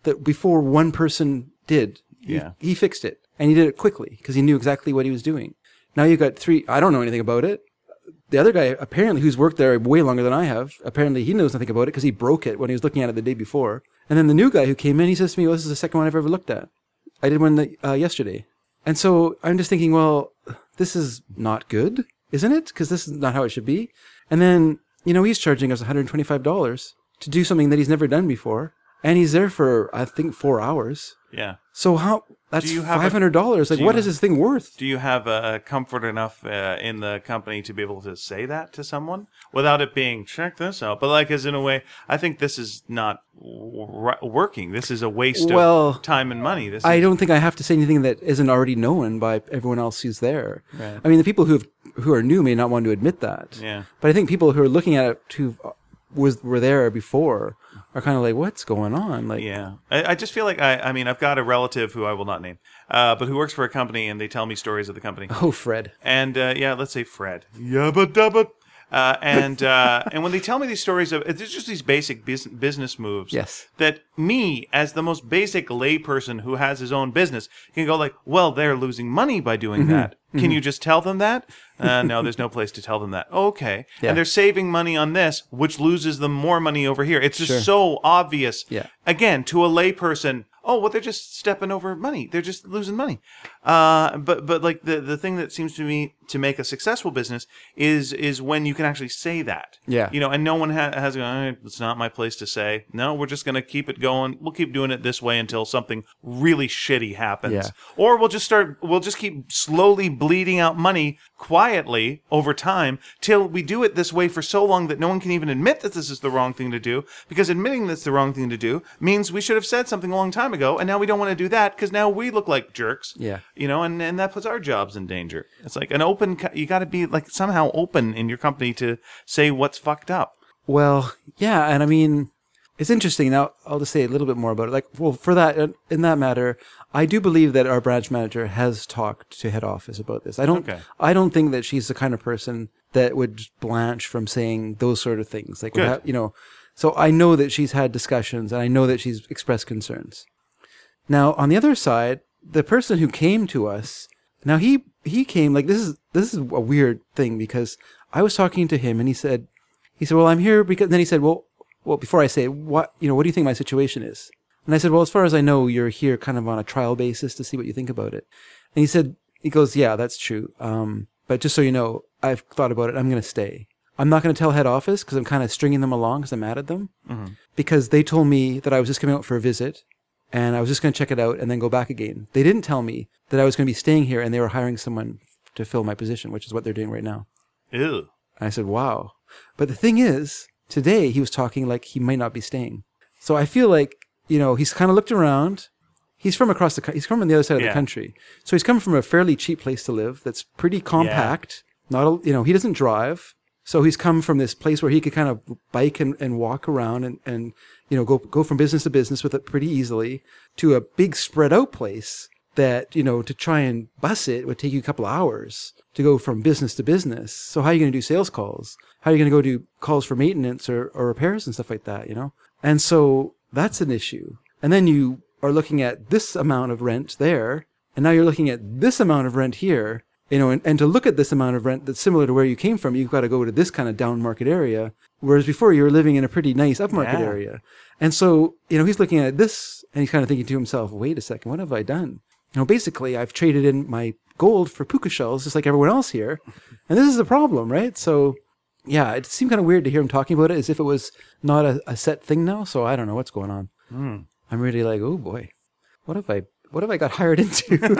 that before one person did. He, Yeah. he fixed it, and he did it quickly because he knew exactly what he was doing. Now you got three. I don't know anything about it. The other guy, apparently, who's worked there way longer than I have, apparently he knows nothing about it because he broke it when he was looking at it the day before. And then the new guy who came in, he says to me, well, this is the second one I've ever looked at. I did one the, uh, yesterday. And so I'm just thinking, well, this is not good, isn't it? Because this is not how it should be. And then, you know, he's charging us one hundred twenty-five dollars to do something that he's never done before. And he's there for, I think, four hours. Yeah. So how... That's Do you have a- five hundred dollars. Like, do what you- is this thing worth? Do you have uh, comfort enough uh, in the company to be able to say that to someone without it being, check this out? But like, as in a way, I think this is not w- working. This is a waste Well, of time and money. This I is, don't think I have to say anything that isn't already known by everyone else who's there. Right. I mean, the people who have, who are new may not want to admit that. Yeah. But I think people who are looking at it who was were there before are kind of like, what's going on? Like, Yeah. I, I just feel like, I, I mean, I've got a relative who I will not name, uh, but who works for a company, and they tell me stories of the company. oh, Fred. And uh, yeah, let's say Fred. Yabba dabba. Uh, and uh, and when they tell me these stories of, it's just these basic bus- business moves. Yes. That me, as the most basic layperson who has his own business, can go like, well, they're losing money by doing Mm-hmm. that. Can you just tell them that? Uh, no, there's no place to tell them that. Okay. Yeah. And they're saving money on this, which loses them more money over here. It's just Sure. so obvious. Yeah. Again, to a layperson, oh, well, they're just stepping over money. They're just losing money. Uh, but but like the, the thing that seems to me to make a successful business is is when you can actually say that. Yeah. You know, and no one ha- has gone, it's not my place to say. No, we're just going to keep it going. We'll keep doing it this way until something really shitty happens. Yeah. Or we'll just start, we'll just keep slowly bleeding out money quietly over time till we do it this way for so long that no one can even admit that this is the wrong thing to do, because admitting that's the wrong thing to do means we should have said something a long time ago, and now we don't want to do that because now we look like jerks. Yeah. You know, and, and that puts our jobs in danger. It's like an open, co- you got to be like somehow open in your company to say what's fucked up. Well, yeah, and I mean, it's interesting. Now, I'll just say a little bit more about it. Like, well, for that, in that matter, I do believe that our branch manager has talked to head office about this. I don't, Okay. I don't think that she's the kind of person that would blanch from saying those sort of things. Like, Good. without- you know, so I know that she's had discussions, and I know that she's expressed concerns. Now, on the other side, the person who came to us, now he he came like this is this is a weird thing, because I was talking to him and he said he said, well, I'm here because then he said, well, well, before I say what you know, what do you think my situation is? And I said, well, as far as I know, you're here kind of on a trial basis to see what you think about it. And he said, he goes, yeah, that's true. Um, but just so you know, I've thought about it. I'm going to stay. I'm not going to tell head office because I'm kind of stringing them along because I'm mad at them, Mm-hmm. because they told me that I was just coming out for a visit and I was just going to check it out and then go back again. They didn't tell me that I was going to be staying here and they were hiring someone to fill my position, which is what they're doing right now. Ew. And I said, wow. But the thing is, today he was talking like he might not be staying. So I feel like, you know, he's kind of looked around. He's from across the, co- he's from on the other side of Yeah. the country. So he's coming from a fairly cheap place to live that's pretty compact. Not, a, you know, he doesn't drive. So he's come from this place where he could kind of bike and, and walk around and, and, you know, go, go from business to business with it pretty easily to a big spread out place that, you know, to try and bus it would take you a couple of hours to go from business to business. So how are you going to do sales calls? How are you going to go do calls for maintenance or, or repairs and stuff like that, you know? And so that's an issue. And then you are looking at this amount of rent there, and now you're looking at this amount of rent here, you know, and, and to look at this amount of rent that's similar to where you came from, you've got to go to this kind of down market area, whereas before you were living in a pretty nice upmarket Yeah. area. And so, you know, he's looking at this and he's kind of thinking to himself, wait a second, what have I done? You know, basically I've traded in my gold for puka shells just like everyone else here. And this is the problem, right? So yeah, it seemed kind of weird to hear him talking about it as if it was not a, a set thing now. So I don't know what's going on. Mm. I'm really like, oh boy, what have I, what have I got hired into?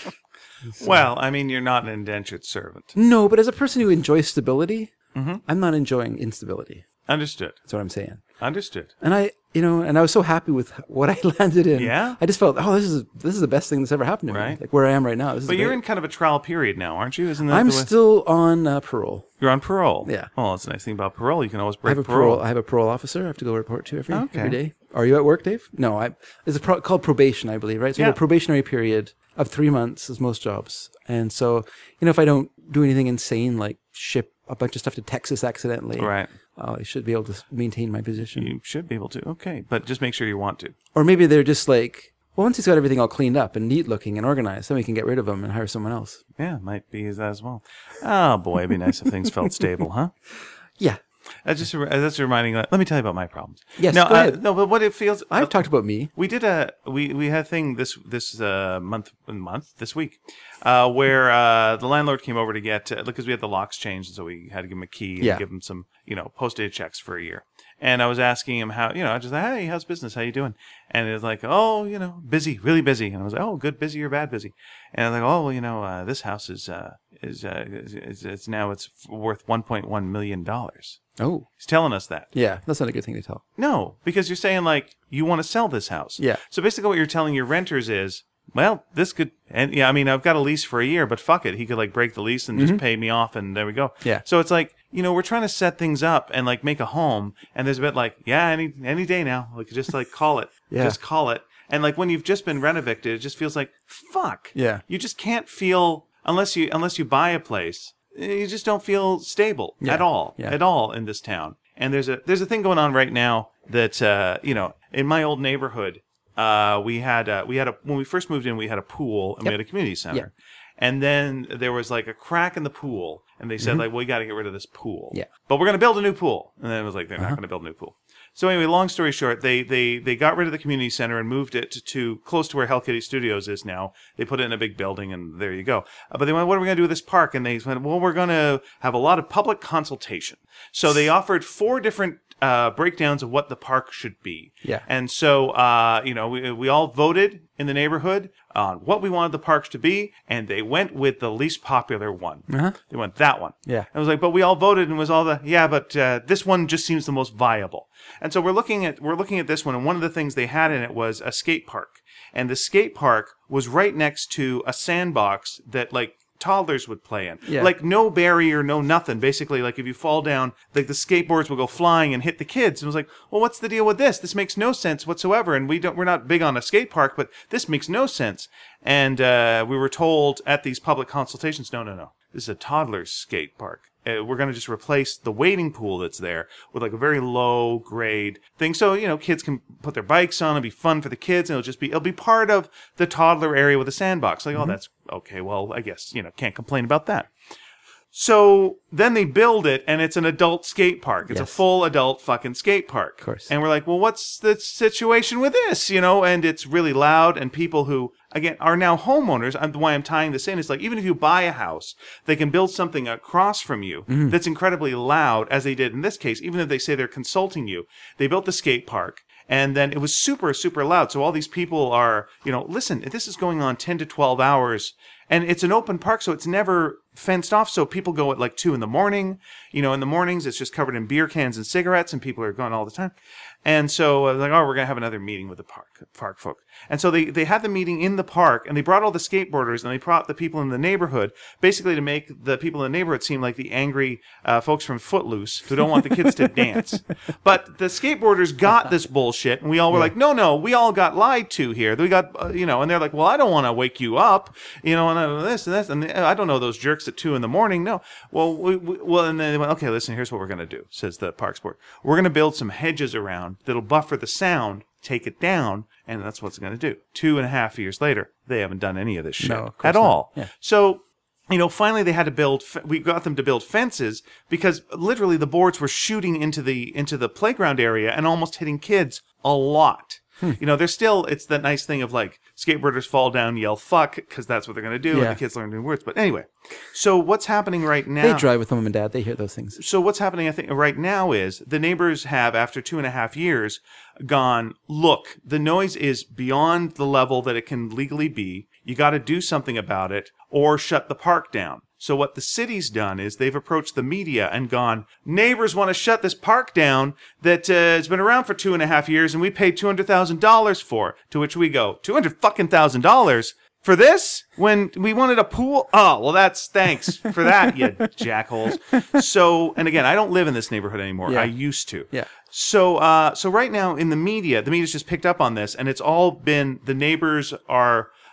Well, I mean, you're not an indentured servant. No, but as a person who enjoys stability, Mhm. I'm not enjoying instability. Understood. That's what I'm saying. Understood. And I, you know, and I was so happy with what I landed in. Yeah? I just felt, oh, this is this is the best thing that's ever happened to me. Right. Like where I am right now. This is But you're great. in kind of a trial period now, aren't you? Isn't that I'm the way? still on uh, parole. You're on parole. Yeah. Well, that's the nice thing about parole. You can always I break have a parole. I have a parole officer. I have to go report to every Okay. every day. Are you at work, Dave? No, I. It's a pro, called probation, I believe, right? So you Yeah. have a probationary period of three months, as most jobs. And so, you know, if I don't do anything insane like ship a bunch of stuff to Texas accidentally, Right. I should be able to maintain my position. You should be able to. Okay, but just make sure you want to. Or maybe they're just like, well, once he's got everything all cleaned up and neat looking and organized, then we can get rid of him and hire someone else. Yeah, might be that as well. Oh boy, it'd be nice if things felt stable, huh? Yeah. That's just that's reminding. Let me tell you about my problems. Yes, no, go ahead. Uh, no, but what it feels. I've uh, talked about me. We did a we we had a thing this this uh, month month this week, uh, where uh, the landlord came over to get uh, because we had the locks changed, so we had to give him a key and Yeah. give him some you know postage checks for a year. And I was asking him how you know I just like, hey, how's business? How you doing? And it was like, oh, you know, busy, really busy. And I was like, oh, good, busy or bad busy? And I was like, oh, well, you know, uh, this house is uh, is, uh, is, is it's now it's worth one point one million dollars. Oh. He's telling us that. Yeah, that's not a good thing to tell. No, because you're saying like you want to sell this house. Yeah. So basically, what you're telling your renters is, well, this could, and yeah, I mean, I've got a lease for a year, but fuck it, he could like break the lease and just pay me off, and there we go. Yeah. So it's like you know we're trying to set things up and like make a home, and there's a bit like yeah, any any day now, like just like call it, Yeah. just call it, and like when you've just been renovicted, it just feels like fuck. Yeah. You just can't feel unless you unless you buy a place, you just don't feel stable Yeah. at all, Yeah. at all in this town. And there's a there's a thing going on right now that uh, you know in my old neighborhood uh, we had uh, we had a when we first moved in we had a pool and we Yep. had a community center, Yep. and then there was like a crack in the pool and they said like well we got to get rid of this pool, Yeah. but we're gonna build a new pool, and then it was like they're not gonna build a new pool. So anyway, long story short, they they they got rid of the community center and moved it to, to close to where Hell Kitty Studios is now. They put it in a big building, and there you go. Uh, but they went, what are we going to do with this park? And they went, well, we're going to have a lot of public consultation. So they offered four different uh, breakdowns of what the park should be. Yeah. And so, uh, you know, we, we all voted in the neighborhood on what we wanted the parks to be, and they went with the least popular one. Uh-huh. They went that one. Yeah. And I was like, but we all voted, and it was all the yeah, but uh, this one just seems the most viable. And so we're looking at we're looking at this one, and one of the things they had in it was a skate park, and the skate park was right next to a sandbox that like toddlers would play in. Yeah. Like no barrier, no nothing. Basically, like if you fall down, like the skateboards will go flying and hit the kids. And it was like, well, what's the deal with this? This makes no sense whatsoever. And we don't, we're not big on a skate park, but this makes no sense. And uh, we were told at these public consultations, no, no, no, this is a toddler's skate park. Uh, we're going to just replace the wading pool that's there with like a very low grade thing. So, you know, kids can put their bikes on. It'll be fun for the kids. And it'll just be, it'll be part of the toddler area with a sandbox. Like, mm-hmm. oh, that's okay. Well, I guess, you know, can't complain about that. So then they build it, and it's an adult skate park. It's Yes. a full adult fucking skate park. Of course. And we're like, well, what's the situation with this? You know, and it's really loud, and people who, again, are now homeowners, I'm, why I'm tying this in, is like, even if you buy a house, they can build something across from you Mm-hmm. that's incredibly loud, as they did in this case, even if they say they're consulting you. They built the skate park. And then it was super, super loud. So all these people are, you know, listen, this is going on ten to twelve hours. And it's an open park, so it's never fenced off. So people go at like two in the morning. You know, in the mornings, it's just covered in beer cans and cigarettes, and people are going all the time. And so uh, like, oh, we're going to have another meeting with the park park folk. And so they, they had the meeting in the park, and they brought all the skateboarders, and they brought the people in the neighborhood, basically to make the people in the neighborhood seem like the angry uh, folks from Footloose who don't want the kids to dance. But the skateboarders got this bullshit, and we all were Yeah. like, no, no, we all got lied to here. We got, uh, you know, and they're like, well, I don't want to wake you up, you know, and uh, this and this, and I don't know those jerks at two in the morning. No. Well, we, we, well, and then they went, okay, listen, here's what we're going to do, says the parks board. We're going to build some hedges around that'll buffer the sound, take it down, and that's what's going to do. Two and a half years later, they haven't done any of this shit No, of course at not. all. Yeah. So, you know, finally they had to build, we got them to build fences because literally the boards were shooting into the, into the playground area and almost hitting kids a lot. Hmm. You know, there's still, it's that nice thing of like, skateboarders fall down, yell fuck, because that's what they're going to do, Yeah. and the kids learn new words. But anyway, so what's happening right now? They drive with mom and dad. They hear those things. So what's happening, I think, right now is the neighbors have, after two and a half years, gone, look, the noise is beyond the level that it can legally be. You got to do something about it or shut the park down. So what the city's done is they've approached the media and gone, neighbors want to shut this park down that uh, has been around for two and a half years and we paid two hundred thousand dollars for. To which we go, two hundred fucking thousand dollars? For this? When we wanted a pool? Oh, well, that's thanks for that, you jackholes. So, and again, I don't live in this neighborhood anymore. Yeah. I used to. Yeah. So, uh, so right now in the media, the media's just picked up on this, and it's all been the neighbors are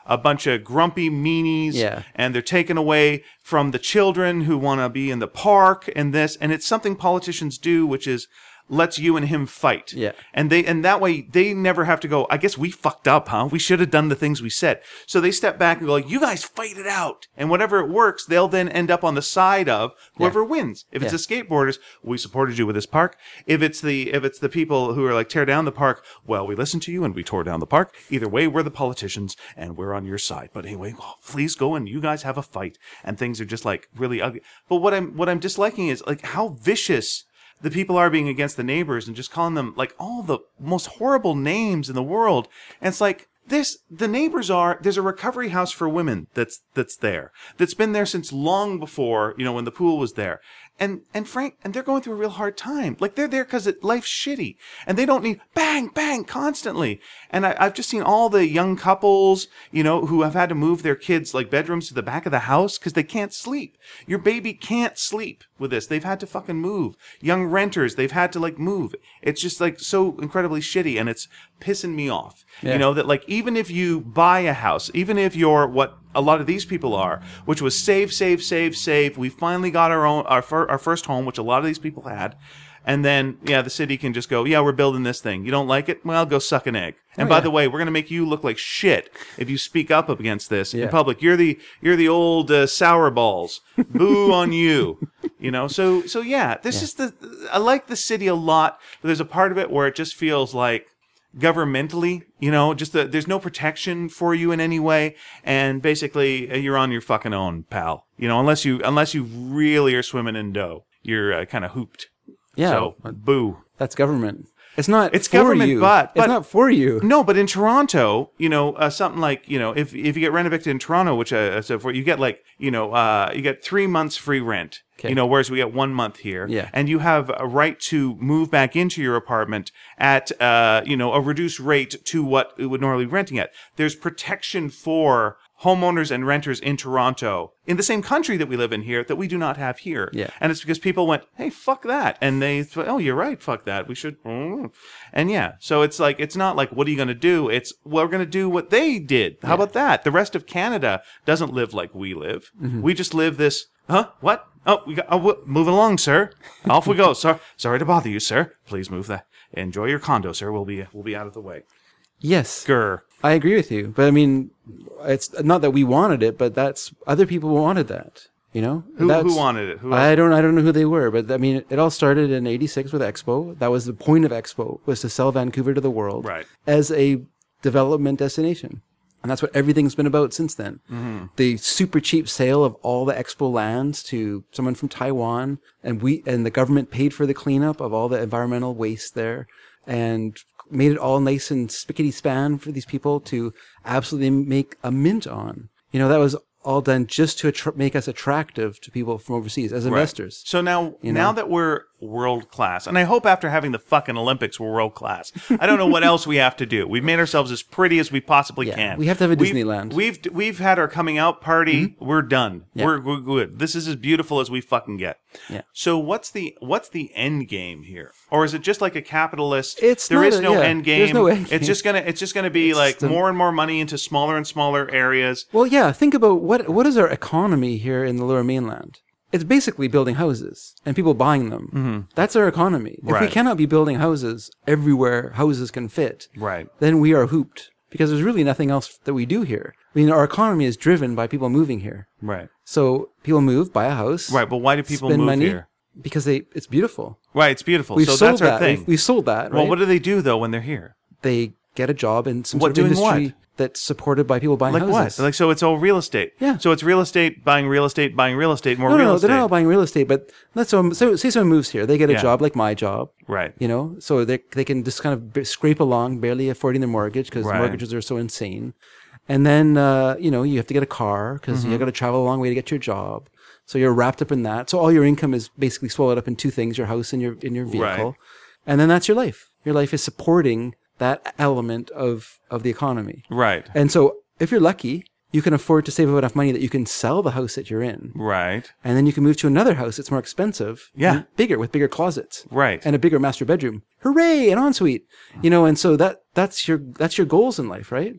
a bunch of grumpy meanies, Yeah. and they're taken away from the children who want to be in the park and this, and it's something politicians do, which is lets you and him fight. Yeah. And they and that way they never have to go, I guess we fucked up, huh? We should have done the things we said. So they step back and go like, you guys fight it out. And whenever it works, they'll then end up on the side of whoever Yeah. wins. If it's Yeah. the skateboarders, we supported you with this park. If it's the if it's the people who are like tear down the park, well, we listened to you and we tore down the park. Either way, we're the politicians and we're on your side. But anyway, oh, please go and you guys have a fight. And things are just like really ugly. But what I'm what I'm disliking is like how vicious the people are being against the neighbors and just calling them like all the most horrible names in the world. And it's like this, the neighbors are, there's a recovery house for women that's, that's there, that's been there since long before, you know, when the pool was there. And, and Frank, and they're going through a real hard time. Like they're there because life's shitty and they don't need bang, bang constantly. And I, I've just seen all the young couples, you know, who have had to move their kids' like bedrooms to the back of the house because they can't sleep. Your baby can't sleep with this. They've had to fucking move. Young renters, they've had to like move. It's just like so incredibly shitty and it's pissing me off. Yeah. You know, that like even if you buy a house, even if you're what a lot of these people are, which was save, save, save, save. We finally got our own, our, fir- our first home, which a lot of these people had. And then, yeah, the city can just go, yeah, we're building this thing. You don't like it? Well, go suck an egg. And Oh, by yeah. the way, we're going to make you look like shit if you speak up against this Yeah. in public. You're the, you're the old uh, sour balls. Boo on you. You know, so, so yeah, this Yeah. is the, I like the city a lot, but there's a part of it where it just feels like, governmentally, you know, just the, there's no protection for you in any way, and basically uh, you're on your fucking own, pal. You know, unless you unless you really are swimming in dough, you're uh, kind of hooped. Yeah. So boo. That's government. It's not It's for government, you. but- but- it's not for you. No, but in Toronto, you know, uh, something like, you know, if if you get rent evicted in Toronto, which I said for, you get like, you know, uh, you get three months free rent. Okay. You know, whereas we get one month here. Yeah. And you have a right to move back into your apartment at, uh, you know, a reduced rate to what it would normally be renting at. There's protection for homeowners and renters in Toronto, in the same country that we live in here, that we do not have here. Yeah. And it's because people went, hey, fuck that. And they, th- oh, you're right, fuck that. We should. mm." And yeah, so it's like, it's not like, what are you going to do? It's, well, we're going to do what they did. How about that? The rest of Canada doesn't live like we live. Mm-hmm. We just live this, huh? What? Oh, we got, oh, w- move along, sir. Off we go. Sorry, sorry to bother you, sir. Please move that. Enjoy your condo, sir. We'll be, we'll be out of the way. Yes. Grr. I agree with you. But I mean, it's not that we wanted it, but that's other people wanted that. You know, Who, That's- who wanted it? Who else? I don't. I don't know who they were, but I mean, it all started in eighty-six with Expo. That was the point of Expo, was to sell Vancouver to the world, Right. as a development destination, and that's what everything's been about since then. Mm-hmm. The super cheap sale of all the Expo lands to someone from Taiwan, and we and the government paid for the cleanup of all the environmental waste there, and made it all nice and spickety span for these people to absolutely make a mint on. You know, that was all done just to attr- make us attractive to people from overseas as investors. So now, You now know? that we're world class, and I hope after having the fucking Olympics we're world class. I don't know what else we have to do. We've made ourselves as pretty as we possibly Yeah, can. we have to have a We've- Disneyland. We've we've had our coming out party. We're done. Yeah. We're we're good. This is as beautiful as we fucking get. Yeah. So what's the what's the end game here, or is it just like a capitalist? It's there not is a- no yeah, end game. there's no end It's game. just gonna it's just gonna be It's like the- more and more money into smaller and smaller areas. Well, yeah, think about what what is our economy here in the Lower Mainland? It's basically building houses and people buying them. Mm-hmm. That's our economy. If we Right. cannot be building houses everywhere houses can fit, Right. then we are hooped, because there's really nothing else that we do here. I mean, our economy is driven by people moving here. Right. So people move, buy a house, Right. But why do people spend move money here? because they it's beautiful. Right. It's beautiful. We've so sold that's our that. thing. We've, we've sold that. Right? Well, what do they do though when they're here? They get a job in some What, sort of doing what? industry that's supported by people buying Like houses. what? Like so, it's all real estate. Yeah. So it's real estate, buying real estate, buying real estate, more no, real no, no, estate. they're not all buying real estate, but let's so, so say someone moves here, they get a Yeah. job like my job, Right. you know, so they they can just kind of b- scrape along, barely affording their mortgage because Right. mortgages are so insane, and then uh, you know you have to get a car because Mm-hmm. you got to travel a long way to get to your job, so you're wrapped up in that. So all your income is basically swallowed up in two things: your house and your in your vehicle, Right. and then that's your life. Your life is supporting that element of of the economy, Right. and so if you're lucky, you can afford to save up enough money that you can sell the house that you're in. Right. And then you can move to another house that's more expensive. Yeah. and bigger, with bigger closets. Right. And a bigger master bedroom. Hooray, an ensuite. You know, and so that that's your that's your goals in life, right?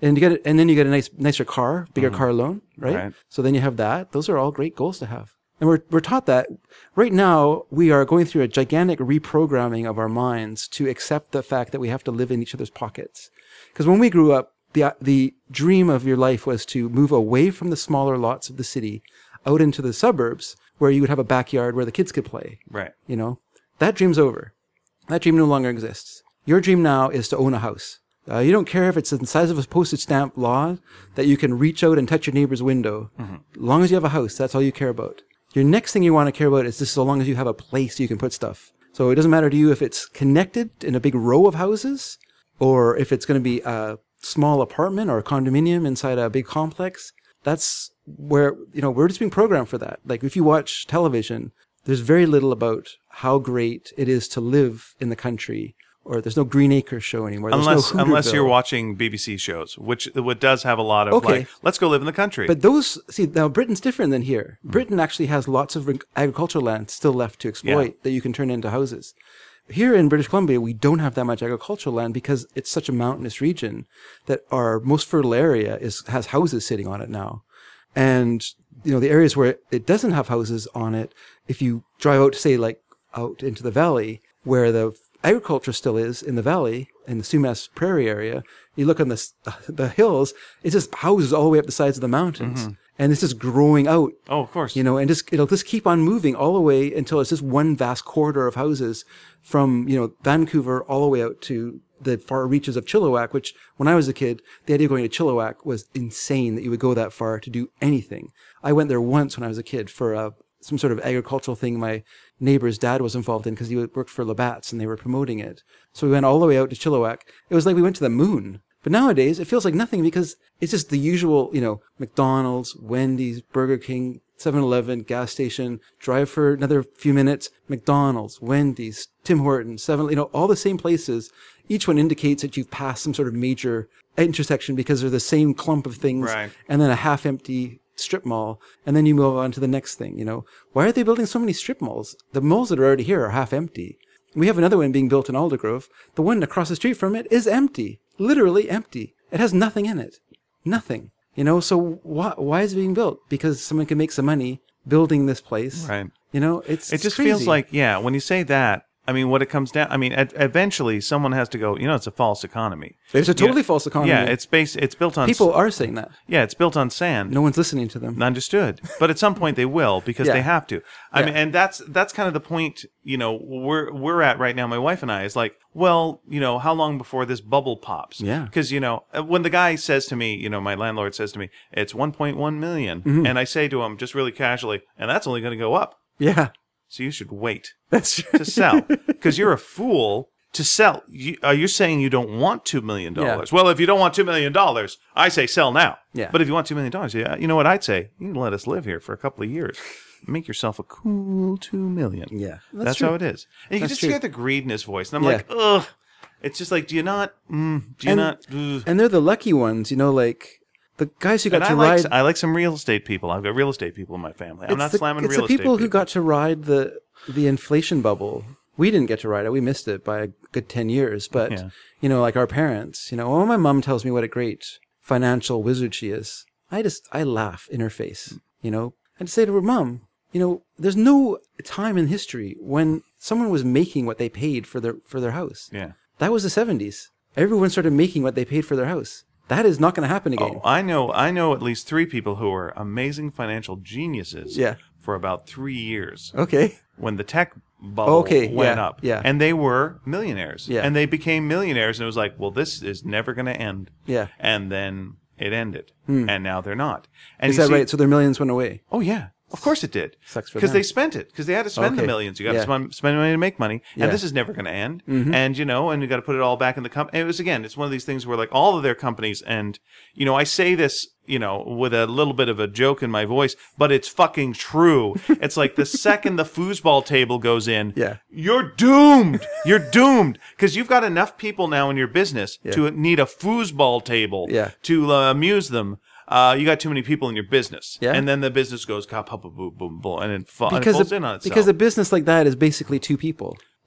And you get it, and then you get a nice, nicer car, bigger Mhm. car loan, right? Right. So then you have that. Those are all great goals to have. And we're we're taught that right now we are going through a gigantic reprogramming of our minds to accept the fact that we have to live in each other's pockets. Because when we grew up, the the dream of your life was to move away from the smaller lots of the city, out into the suburbs where you would have a backyard where the kids could play. Right. You know, that dream's over. That dream no longer exists. Your dream now is to own a house. Uh, you don't care if it's the size of a postage stamp law that you can reach out and touch your neighbor's window. Mm-hmm. As long as you have a house, that's all you care about. Your next thing you want to care about is just so long as you have a place you can put stuff. So it doesn't matter to you if it's connected in a big row of houses or if it's going to be a small apartment or a condominium inside a big complex. That's where, you know, we're just being programmed for that. Like if you watch television, there's very little about how great it is to live in the country. Or there's no Green Acres show anymore. There's Unless no unless you're Hooterville. watching B B C shows, which what does have a lot of Okay. like, let's go live in the country. But those, see, now Britain's different than here. Britain actually has lots of agricultural land still left to exploit Yeah. that you can turn into houses. Here in British Columbia, we don't have that much agricultural land because it's such a mountainous region that our most fertile area is has houses sitting on it now. And, you know, the areas where it doesn't have houses on it, if you drive out, say, like out into the valley where the agriculture still is in the valley, in the Sumas Prairie area, you look on the, the hills, it's just houses all the way up the sides of the mountains. Mm-hmm. And it's just growing out. Oh, of course. You know, and just it'll just keep on moving all the way until it's just one vast corridor of houses from, you know, Vancouver all the way out to the far reaches of Chilliwack, which when I was a kid, the idea of going to Chilliwack was insane that you would go that far to do anything. I went there once when I was a kid for a, some sort of agricultural thing my neighbor's dad was involved in because he worked for Labatt's and they were promoting it. So we went all the way out to Chilliwack. It was like we went to the moon. But nowadays, it feels like nothing because it's just the usual, you know, McDonald's, Wendy's, Burger King, seven eleven, gas station, drive for another few minutes, McDonald's, Wendy's, Tim Hortons, seven, you know, all the same places. Each one indicates that you've passed some sort of major intersection because they're the same clump of things. Right. And then a half-empty strip mall. And then you move on to the next thing, you know. Why are they building so many strip malls? The malls that are already here are half empty. We have another one being built in Aldergrove. The one across the street from it is empty. Literally empty. It has nothing in it. Nothing. You know, so why why is it being built? Because someone can make some money building this place. Right. You know, it's It it's just crazy. feels like, yeah, when you say that, I mean, what it comes down, I mean, ed- eventually someone has to go, you know, it's a false economy. It's a totally Yeah. false economy. Yeah, it's based, it's built on, People are saying that. yeah, it's built on sand. No one's listening to them. Understood. But at some point they will because Yeah. they have to. I Yeah. mean, and that's that's kind of the point, you know, we're we're at right now, my wife and I, is like, well, you know, how long before this bubble pops? Yeah. Because, you know, when the guy says to me, you know, my landlord says to me, it's one point one million. Mm-hmm. And I say to him just really casually, and that's only going to go up. Yeah. So you should wait That's true. to sell because you're a fool to sell. You, are you saying you don't want two million dollars? Yeah. Well, if you don't want two million dollars, I say sell now. Yeah. But if you want two million dollars, yeah, you know what I'd say? You can let us live here for a couple of years. Make yourself a cool two million. Yeah. That's, That's true. how it is. And you can That's just true. hear the greediness voice. And I'm Yeah. like, ugh. It's just like, do you not, mm, do you And- not, ugh. And they're the lucky ones, you know, like the guys who got And I to like, ride. I like some real estate people. I've got real estate people in my family. I'm It's not the, slamming it's real the estate people who got to ride the the inflation bubble. We didn't get to ride it. We missed it by a good ten years. But, Yeah. you know, like our parents, you know, oh, my mom tells me what a great financial wizard she is. I just, I laugh in her face, you know. I'd say to her, Mom, you know, there's no time in history when someone was making what they paid for their for their house. Yeah. That was the seventies. Everyone started making what they paid for their house. That is not going to happen again. Oh, I know. I know at least three people who are amazing financial geniuses. Yeah. For about three years, Okay. when the tech bubble Okay, went yeah, up, yeah. and they were millionaires, Yeah. and they became millionaires, and it was like, well, this is never going to end. Yeah. And then it ended, and now they're not. And Is you that see- right? So their millions went away. Oh yeah. Of course it did. Sucks for Because them. they spent it. Because they had to spend the Okay. millions. You got Yeah. to spend, spend money to make money. Yeah. And this is never going to end. And, you know, and you got to put it all back in the company. It was, again, it's one of these things where, like, all of their companies, and, you know, I say this, you know, with a little bit of a joke in my voice, but it's fucking true. It's like the second the foosball table goes in, Yeah. you're doomed. You're doomed. Because you've got enough people now in your business Yeah. to need a foosball table Yeah. to uh, amuse them. Uh, you got too many people in your business, Yeah. and then the business goes, "Ka, pa, pa, boom, boom, boom," and it, fa- and it Because falls a, in on itself. because a business like that is basically two people.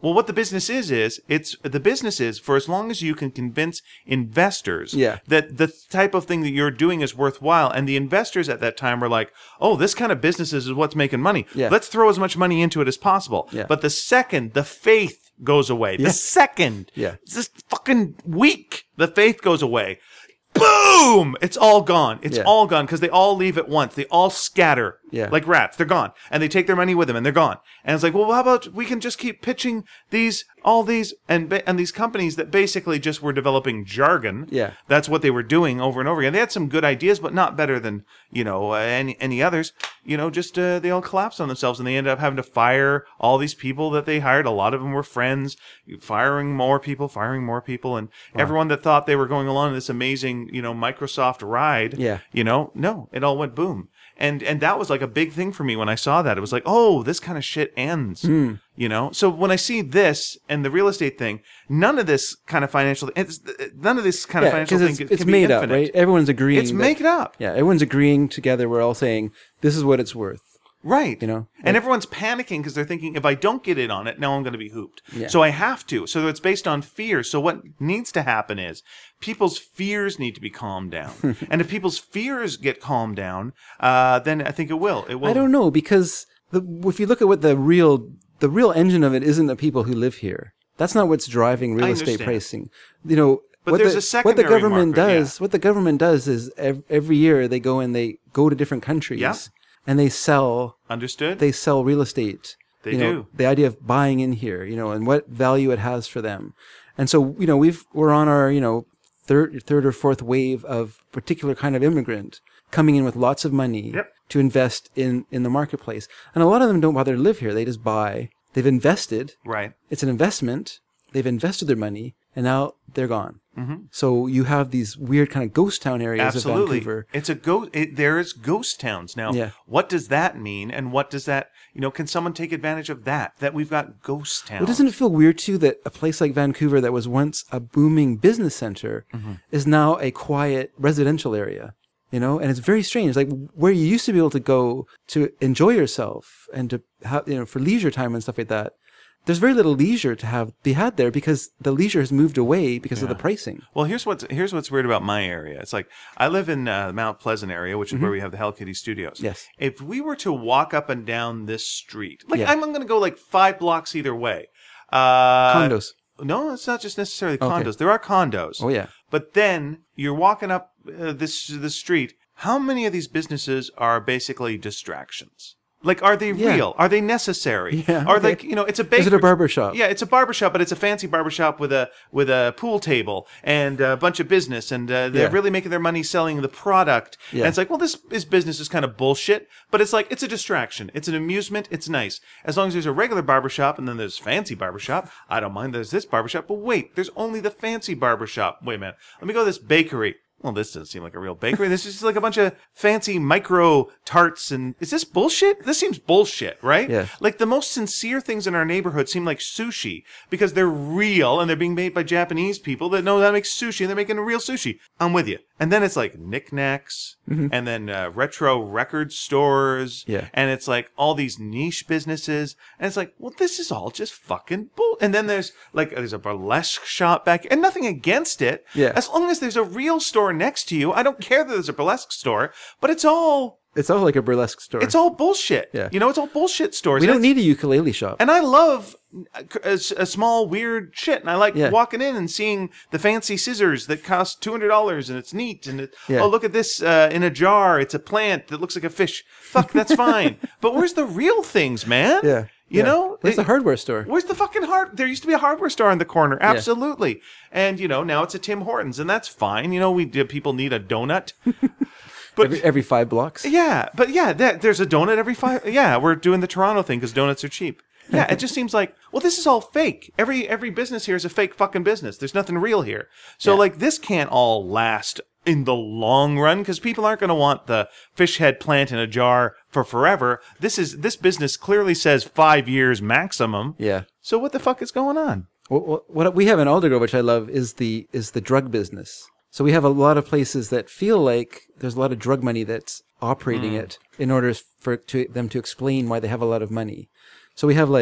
Well, what the business is is it's the business is for as long as you can convince investors Yeah. that the type of thing that you're doing is worthwhile, and the investors at that time were like, "Oh, this kind of business is what's making money. Yeah. Let's throw as much money into it as possible." Yeah. But the second the faith goes away, Yeah. the second, Yeah. it's this fucking week, the faith goes away. Boom! It's all gone. It's Yeah. all gone because they all leave at once. They all scatter Yeah. like rats. They're gone. And they take their money with them and they're gone. And it's like, well, how about we can just keep pitching these, all these, and ba- and these companies that basically just were developing jargon. Yeah. That's what they were doing over and over again. They had some good ideas, but not better than, you know, uh, any, any others. You know, just uh, they all collapsed on themselves and they ended up having to fire all these people that they hired. A lot of them were friends, firing more people, firing more people. And everyone that thought they were going along this amazing, you know, Microsoft ride, Yeah. you know, no, it all went boom. And and that was like a big thing for me when I saw that. It was like, oh, this kind of shit ends, Mm. you know? So when I see this and the real estate thing, none of this kind of financial, it's, none of this kind of Yeah, financial because thing it's, can it's be made up, infinite. right? Everyone's agreeing. It's that- make it up. Yeah, everyone's agreeing together. We're all saying this is what it's worth. Right. You know? And everyone's panicking because they're thinking, if I don't get in on it, now I'm going to be hooped. Yeah. So I have to. So it's based on fear. So what needs to happen is people's fears need to be calmed down. And if people's fears get calmed down, uh, then I think it will. It will. I don't know, because the, if you look at what the real the real engine of it isn't the people who live here. That's not what's driving real I estate understand. pricing. You know, But what there's the, a what the secondary government market, yeah. does. What the government does is ev- every year they go and they go to different countries Yeah. and they sell Understood? they sell real estate. They you know, do. The idea of buying in here, you know, and what value it has for them. And so, you know, we've we're on our, you know, third third or fourth wave of particular kind of immigrant coming in with lots of money Yep. to invest in in the marketplace. And a lot of them don't bother to live here. They just buy. They've invested. Right. It's an investment. They've invested their money and now they're gone. Mm-hmm. So you have these weird kind of ghost town areas Absolutely. of Vancouver. It's a ghost. It, there is ghost towns now. Yeah. What does that mean? And what does that, you know, can someone take advantage of that? That we've got ghost towns. Well, doesn't it feel weird too that a place like Vancouver that was once a booming business center Mm-hmm. is now a quiet residential area? You know, and it's very strange. Like where you used to be able to go to enjoy yourself and to have, you know, for leisure time and stuff like that. There's very little leisure to have be had there because the leisure has moved away because of the pricing. Well, here's what's here's what's weird about my area. It's like I live in uh, Mount Pleasant area, which is where we have the Hello Kitty Studios. Yes. If we were to walk up and down this street, like Yeah. I'm going to go like five blocks either way. Uh, Condos. No, it's not just necessarily Okay. condos. There are condos. Oh yeah. But then you're walking up uh, this the street. How many of these businesses are basically distractions? Like, are they Yeah. real? Are they necessary? Yeah, Are okay. like you know, it's a bakery. Is it a barber shop? Yeah, it's a barber shop, but it's a fancy barber shop with a with a pool table and a bunch of business, and uh, they're Yeah. really making their money selling the product. Yeah. And it's like, well, this this business is kind of bullshit, but it's like it's a distraction. It's an amusement. It's nice as long as there's a regular barber shop and then there's fancy barber shop. I don't mind. There's this barber shop, but wait, there's only the fancy barber shop. Wait a minute. Let me go to this bakery. Well, this doesn't seem like a real bakery. This is just like a bunch of fancy micro tarts. And is this bullshit? This seems bullshit, right? Yeah. Like the most sincere things in our neighborhood seem like sushi because they're real and they're being made by Japanese people that know how to make sushi and they're making real sushi. I'm with you. And then it's like knickknacks and then uh, retro record stores. Yeah. And it's like all these niche businesses. And it's like, well, this is all just fucking bull. And then there's like, there's a burlesque shop back here, and nothing against it. Yeah. As long as there's a real store next to you. I don't care that there's a burlesque store, but it's all, It's all like a burlesque store. it's all bullshit. Yeah. You know, it's all bullshit stores. we And don't it's- need a ukulele shop. and I love a, a small weird shit, and I like Yeah. walking in and seeing the fancy scissors that cost two hundred dollars, and it's neat. And it, Yeah. oh, look at this uh, in a jar. It's a plant that looks like a fish. Fuck, that's fine. But where's the real things, man? Yeah. You Yeah. know, Where's It- the hardware store? Where's the fucking hard? There used to be a hardware store in the corner, absolutely. And you know, now it's a Tim Hortons, and that's fine. You know, we people need a donut. But Every, every five blocks. yeah, but yeah, that, there's a donut every five. Yeah, we're doing the Toronto thing because donuts are cheap. Yeah, it just seems like, well, this is all fake. Every every business here is a fake fucking business. There's nothing real here. So Yeah. like, this can't all last in the long run because people aren't going to want the fish head plant in a jar for forever. This is this business clearly says five years maximum. Yeah. So what the fuck is going on? What, what, what we have in Aldergrove, which I love, is the is the drug business. So we have a lot of places that feel like there's a lot of drug money that's operating Hmm. it in order for to, them to explain why they have a lot of money. So we have like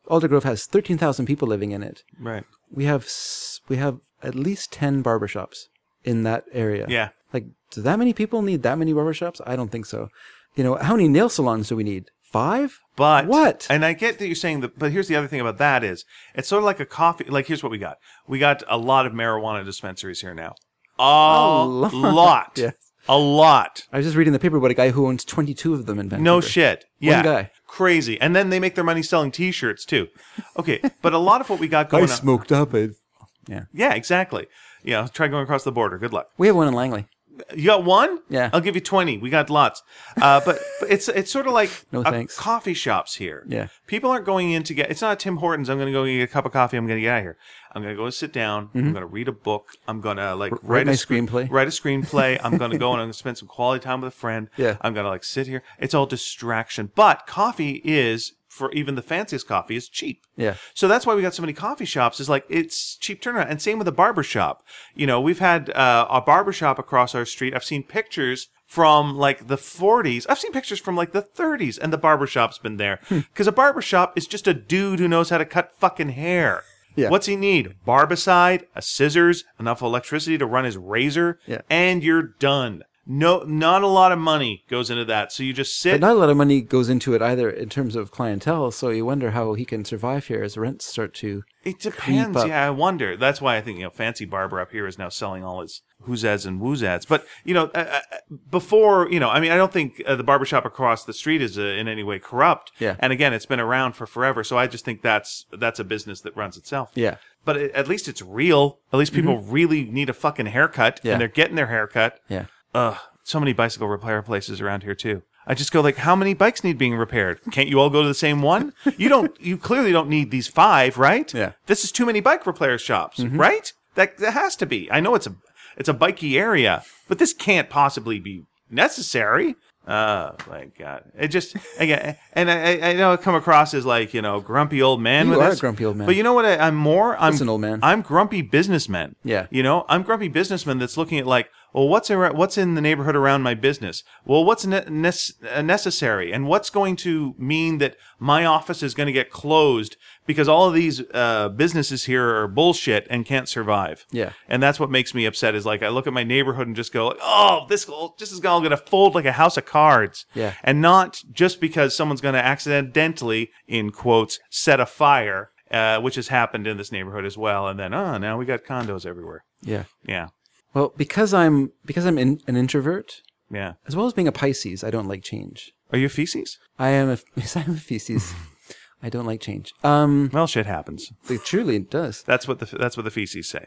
Aldergrove has thirteen thousand people living in it. Right. We have s- we have at least ten barbershops in that area. Yeah. Like, do that many people need that many barbershops? I don't think so. You know, how many nail salons do we need? Five? But what? And I get that you're saying that, but here's the other thing about that is it's sort of like a coffee. Like, here's what we got. We got a lot of marijuana dispensaries here now. A, A lot. lot. Yes. A lot. I was just reading the paper about a guy who owns twenty-two of them in Vancouver. No shit. Yeah. One guy. Crazy. And then they make their money selling T-shirts too. Okay, but a lot of what we got going on. smoked up it. Yeah. Yeah, exactly. You know, try going across the border. Good luck. We have one in Langley. You got one? Yeah. I'll give you twenty. We got lots. Uh, but, but it's it's sort of like No uh, thanks. coffee shops here. Yeah. People aren't going in to get, it's not Tim Hortons. I'm going to go get a cup of coffee. I'm going to get out of here. I'm going to go sit down. I'm going to read a book. I'm going to like write my a screen- screenplay. Write a screenplay. I'm going to go and I'm going to spend some quality time with a friend. Yeah. I'm going to like sit here. It's all distraction. But coffee is, for even the fanciest coffee, is cheap. Yeah. So that's why we got so many coffee shops. Is like it's cheap turnaround, and same with a barber shop. You know, we've had uh, a barber shop across our street. I've seen pictures from like the forties. I've seen pictures from like the thirties, and the barber shop's been there because a barber shop is just a dude who knows how to cut fucking hair. Yeah. What's he need? Barbicide, a scissors, enough electricity to run his razor, Yeah. and you're done. No, not a lot of money goes into that. So you just sit. But not a lot of money goes into it either in terms of clientele, so you wonder how he can survive here as rents start to It depends. up. Yeah, I wonder. That's why I think, you know, Fancy Barber up here is now selling all his whozads and woozads. But, you know, uh, uh, before, you know, I mean, I don't think uh, the barbershop across the street is uh, in any way corrupt. Yeah. And again, it's been around for forever. So I just think that's that's a business that runs itself. Yeah. But it, at least it's real. At least people really need a fucking haircut. Yeah. And they're getting their haircut. Yeah. Ugh. So many bicycle repair places around here too. I just go like, how many bikes need being repaired? Can't you all go to the same one? You don't. You clearly don't need these five, right? Yeah. This is too many bike repair shops, right? That that has to be. I know it's a it's a bikey area, but this can't possibly be necessary. Oh my God! It just again, and I, I know I come across as like, you know, grumpy old man. You with are this, a grumpy old man. But you know what? I, I'm more. I'm Listen, old man. I'm grumpy businessman. Yeah. You know, I'm grumpy businessman that's looking at like, well, what's ar- what's in the neighborhood around my business? Well, what's ne- ne- necessary, and what's going to mean that my office is going to get closed because all of these uh, businesses here are bullshit and can't survive. Yeah. And that's what makes me upset. Is like I look at my neighborhood and just go, like, oh, this this is all going to fold like a house of cards. Yeah. And not just because someone's going to accidentally, in quotes, set a fire, uh, which has happened in this neighborhood as well. And then, oh, now we got condos everywhere. Yeah. Yeah. Well, because I'm because I'm in, an introvert, Yeah. as well as being a Pisces, I don't like change. Are you feces? I am a yes, I am a feces. I don't like change. Um, Well, shit happens. it truly it does. That's what the that's what the feces say.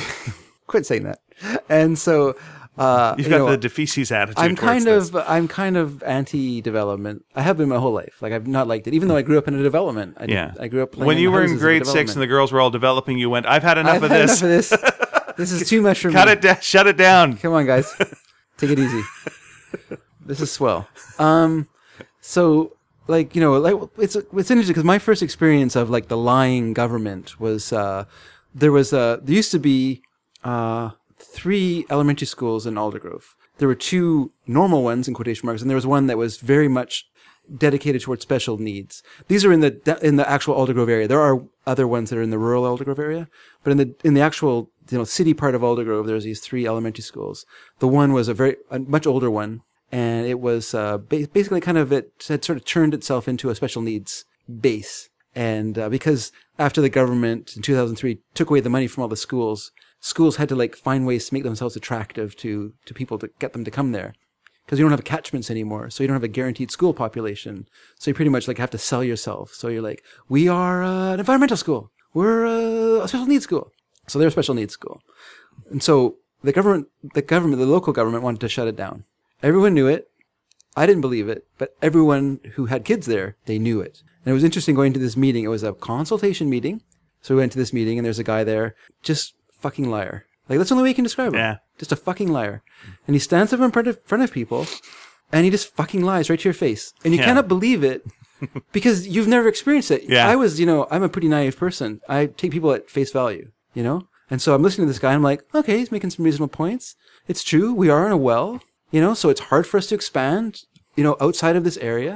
Quit saying that. And so, uh, You've you got know, the defeces attitude. I'm towards kind this. of I'm kind of anti-development. I have been my whole life. Like I've not liked it, even though I grew up in a development. I, yeah. I grew up playing when you in were in houses grade six and the girls were all developing. You went, I've had enough I've of had this. enough of this. This is too much for Cut me. it down. Shut it down. Come on, guys. Take it easy. This is swell. Um, so like you know, like it's it's interesting because my first experience of like the lying government was uh, there was uh, there used to be uh, three elementary schools in Aldergrove. There were two normal ones in quotation marks, and there was one that was very much dedicated towards special needs. These are in the in the actual Aldergrove area. There are other ones that are in the rural Aldergrove area, but in the in the actual you know city part of Aldergrove, there's these three elementary schools. The one was a very a much older one, and it was uh, ba- basically kind of it had sort of turned itself into a special needs base. And uh, because after the government in two thousand three took away the money from all the schools, schools had to like find ways to make themselves attractive to to people to get them to come there. Because you don't have catchments anymore, so you don't have a guaranteed school population. So you pretty much like have to sell yourself. So you're like, we are uh, an environmental school. We're uh, a special needs school. So they're a special needs school. And so the government, the government, the local government wanted to shut it down. Everyone knew it. I didn't believe it, but everyone who had kids there, they knew it. And it was interesting going to this meeting. It was a consultation meeting. So we went to this meeting, and there's a guy there, just fucking liar. Like, that's the only way you can describe him. Yeah. Just a fucking liar. And he stands up in front of, front of people, and he just fucking lies right to your face. And you Yeah. cannot believe it because you've never experienced it. Yeah. I was, you know, I'm a pretty naive person. I take people at face value, you know? And so I'm listening to this guy, and I'm like, okay, he's making some reasonable points. It's true. We are in a well, you know, so it's hard for us to expand, you know, outside of this area.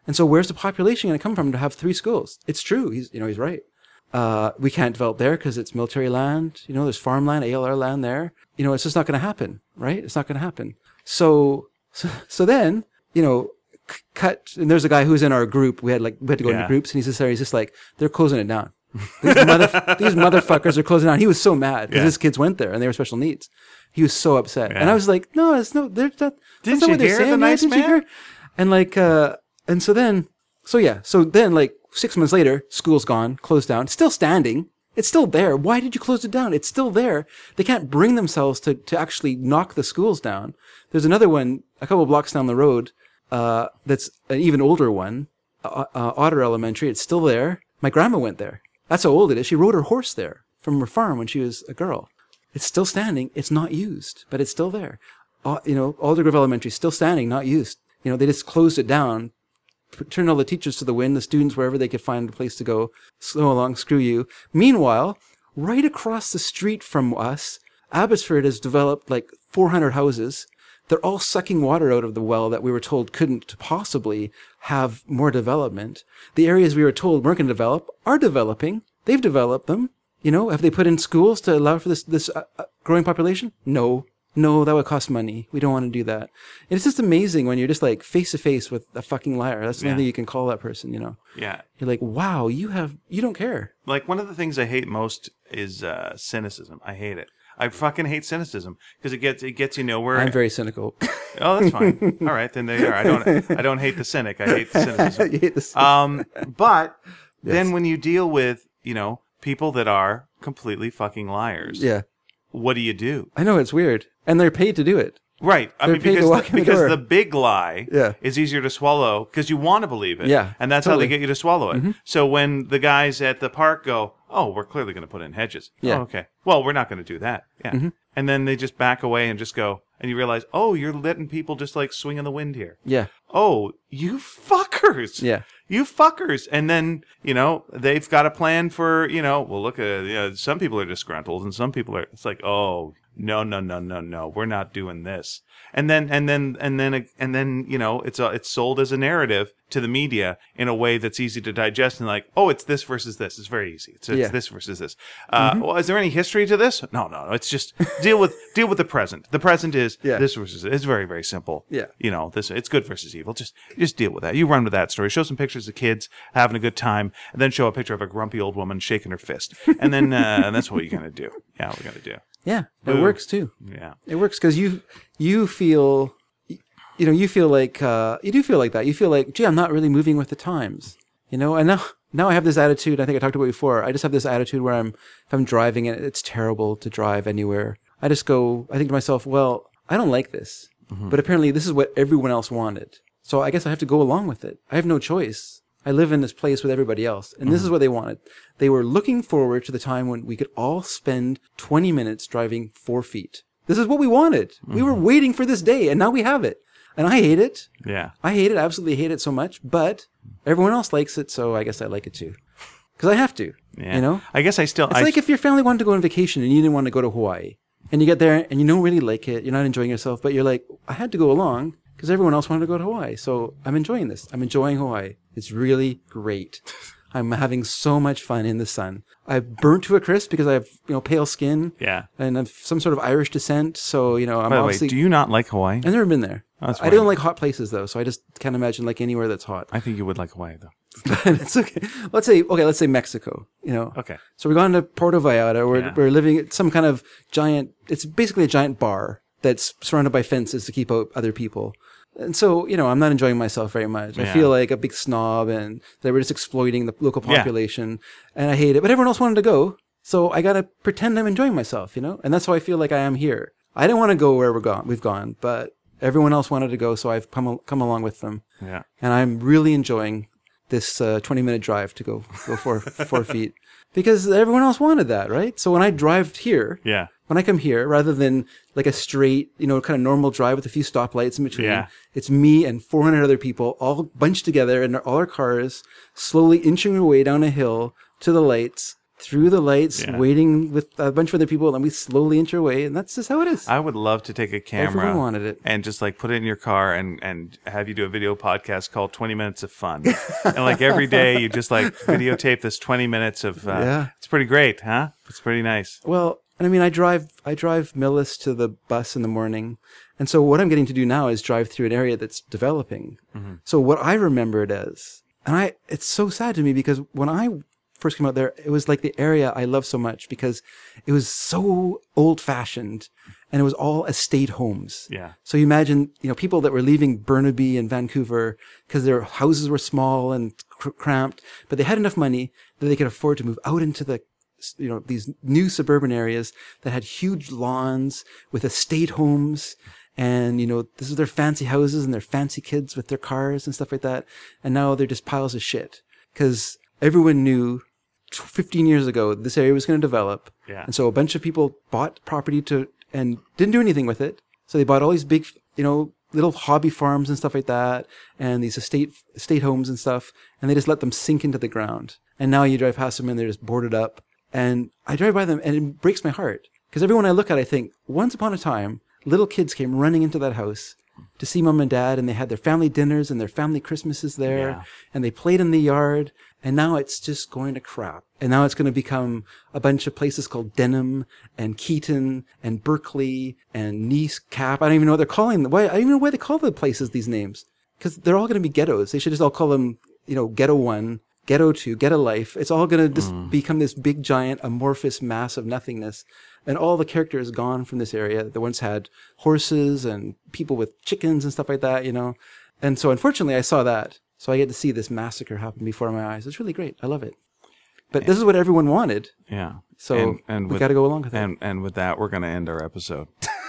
And so where's the population going to come from to have three schools? It's true. He's, you know, he's right. Uh, we can't develop there because it's military land. You know, there's farmland, A L R land there. You know, it's just not going to happen, right? It's not going to happen. So, so, so then, you know, c- cut. And there's a guy who's in our group. We had like, we had to go Yeah. into groups, and he's just there. He's just like, they're closing it down. These, mother, these motherfuckers are closing down. He was so mad because Yeah. his kids went there and they were special needs. He was so upset. Yeah. And I was like, no, it's no, they're not. Didn't that's not you what they're hear the saying. Yeah, nice didn't you man? hear? And like, uh, and so then, so yeah, so then like six months later, school's gone, closed down, still standing. It's still there. Why did you close it down? It's still there. They can't bring themselves to, to actually knock the schools down. There's another one a couple of blocks down the road, uh, that's an even older one, uh, uh, Otter Elementary. It's still there. My grandma went there. That's how old it is. She rode her horse there from her farm when she was a girl. It's still standing. It's not used, but it's still there. Uh, you know, Aldergrove Elementary, still standing, not used. You know, they just closed it down, p- turned all the teachers to the wind, the students wherever they could find a place to go. So along, screw you. Meanwhile, right across the street from us, Abbotsford has developed like four hundred houses. They're all sucking water out of the well that we were told couldn't possibly have more development. The areas we were told weren't going to develop are developing. They've developed them. You know, have they put in schools to allow for this this uh, uh, growing population? No. No, that would cost money. We don't want to do that. And it's just amazing when you're just like face to face with a fucking liar. That's the Yeah. only thing you can call that person, you know. Yeah. You're like, wow, you have, you don't care. Like, one of the things I hate most is uh, cynicism. I hate it. I fucking hate cynicism because it gets it gets you nowhere. I'm very cynical. Oh, that's fine. All right, then there you are. I don't I don't hate the cynic. I hate the cynicism. You hate this. Um, but Yes. then when you deal with, you know, people that are completely fucking liars, Yeah. what do you do? I know, it's weird. And they're paid to do it. Right. I They're mean, paid to because walk the, in the because door. the big lie Yeah. is easier to swallow because you want to believe it. Yeah, And that's how totally. they get you to swallow it. So when the guys at the park go, oh, we're clearly going to put in hedges. Yeah. Oh, okay. Well, we're not going to do that. Yeah. And then they just back away and just go, and you realize, oh, you're letting people just like swing in the wind here. Yeah. Oh, you fuckers. Yeah. You fuckers. And then, you know, they've got a plan for, you know, well, look at, you know, some people are disgruntled and some people are, it's like, oh, no, no, no, no, no, we're not doing this. And then, and then, and then, and then, you know, it's a, it's sold as a narrative to the media in a way that's easy to digest and like, oh, it's this versus this. It's very easy. It's, it's Yeah. this versus this. Uh, well, is there any history to this? No, no, no. It's just deal with, deal with the present. The present is Yeah. this versus, it's very, very simple. Yeah. You know, this, it's good versus evil. Just, just deal with that. You run with that story. Show some pictures of kids having a good time and then show a picture of a grumpy old woman shaking her fist. And then, uh, and that's what you're going to do. Yeah, we're going to do. Yeah. It Boo. works too. Yeah. It works because you, you feel, you know, you feel like, uh, you do feel like that. You feel like, gee, I'm not really moving with the times, you know, and now, now I have this attitude. I think I talked about it before. I just have this attitude where I'm, if I'm driving and it's terrible to drive anywhere, I just go, I think to myself, well, I don't like this, but apparently this is what everyone else wanted. So I guess I have to go along with it. I have no choice. I live in this place with everybody else, and this is what they wanted. They were looking forward to the time when we could all spend twenty minutes driving four feet. This is what we wanted. We were waiting for this day, and now we have it. And I hate it. Yeah. I hate it. I absolutely hate it so much, but everyone else likes it, so I guess I like it too. Because I have to, Yeah. you know? I guess I still, It's I, like if your family wanted to go on vacation and you didn't want to go to Hawaii. And you get there and you don't really like it. You're not enjoying yourself, but you're like, I had to go along because everyone else wanted to go to Hawaii. So I'm enjoying this. I'm enjoying Hawaii. It's really great. I'm having so much fun in the sun. I've burnt to a crisp because I have, you know, pale skin yeah. and I'm some sort of Irish descent. So, you know, I'm By the way, obviously... do you not like Hawaii? I've never been there. Oh, that's I don't weird. like hot places though, so I just can't imagine like anywhere that's hot. I think you would like Hawaii though. It's okay. Let's say okay. Let's say Mexico. You know. Okay. So we're going to Puerto Vallarta. We're Yeah. we're living at some kind of giant. It's basically a giant bar that's surrounded by fences to keep out other people. And so you know, I'm not enjoying myself very much. I Yeah. feel like a big snob, and that we're just exploiting the local Yeah. population, and I hate it. But everyone else wanted to go, so I gotta pretend I'm enjoying myself. You know, and that's how I feel like I am here. I didn't want to go where we're gone. We've gone, but everyone else wanted to go, so I've come al- come along with them. Yeah. And I'm really enjoying this uh, twenty minute drive to go go four four feet because everyone else wanted that, right? So when I drive here, Yeah. when I come here, rather than like a straight, you know, kind of normal drive with a few stoplights in between, Yeah. it's me and four hundred other people all bunched together in all our cars, slowly inching our way down a hill to the lights, through the lights, Yeah. waiting with a bunch of other people, and we slowly inch our way, and that's just how it is. I would love to take a camera Everyone wanted it. and just like put it in your car and, and have you do a video podcast called twenty minutes of Fun. And like every day you just like videotape this twenty minutes of, uh, Yeah. it's pretty great, huh? It's pretty nice. Well, and I mean, I drive I drive Millis to the bus in the morning, and so what I'm getting to do now is drive through an area that's developing. Mm-hmm. So what I remember it as, and I it's so sad to me because when I first came out there, it was like the area I love so much because it was so old fashioned, and it was all estate homes. Yeah. So you imagine, you know, people that were leaving Burnaby and Vancouver because their houses were small and cr- cramped, but they had enough money that they could afford to move out into the, you know, these new suburban areas that had huge lawns with estate homes. And, you know, this is their fancy houses and their fancy kids with their cars and stuff like that. And now they're just piles of shit because everyone knew fifteen years ago this area was going to develop. Yeah. And so a bunch of people bought property to and didn't do anything with it. So they bought all these big, you know, little hobby farms and stuff like that, and these estate estate homes and stuff, and they just let them sink into the ground. And now you drive past them and they're just boarded up. And I drive by them and it breaks my heart because everyone I look at, I think, once upon a time, little kids came running into that house to see mom and dad, and they had their family dinners and their family Christmases there, Yeah. and they played in the yard. And now it's just going to crap. And now it's going to become a bunch of places called Denham and Keaton and Berkeley and Nice Cap. I don't even know what they're calling them. Why, I don't even know why they call the places these names. Because they're all going to be ghettos. They should just all call them, you know, Ghetto One, Ghetto Two, Ghetto Life. It's all going to just Mm. become this big, giant, amorphous mass of nothingness. And all the character is gone from this area that once had horses and people with chickens and stuff like that, you know. And so unfortunately I saw that. So I get to see this massacre happen before my eyes. It's really great. I love it. But this is what everyone wanted. Yeah. So and, and we with, got to go along with it. And, and with that, we're going to end our episode.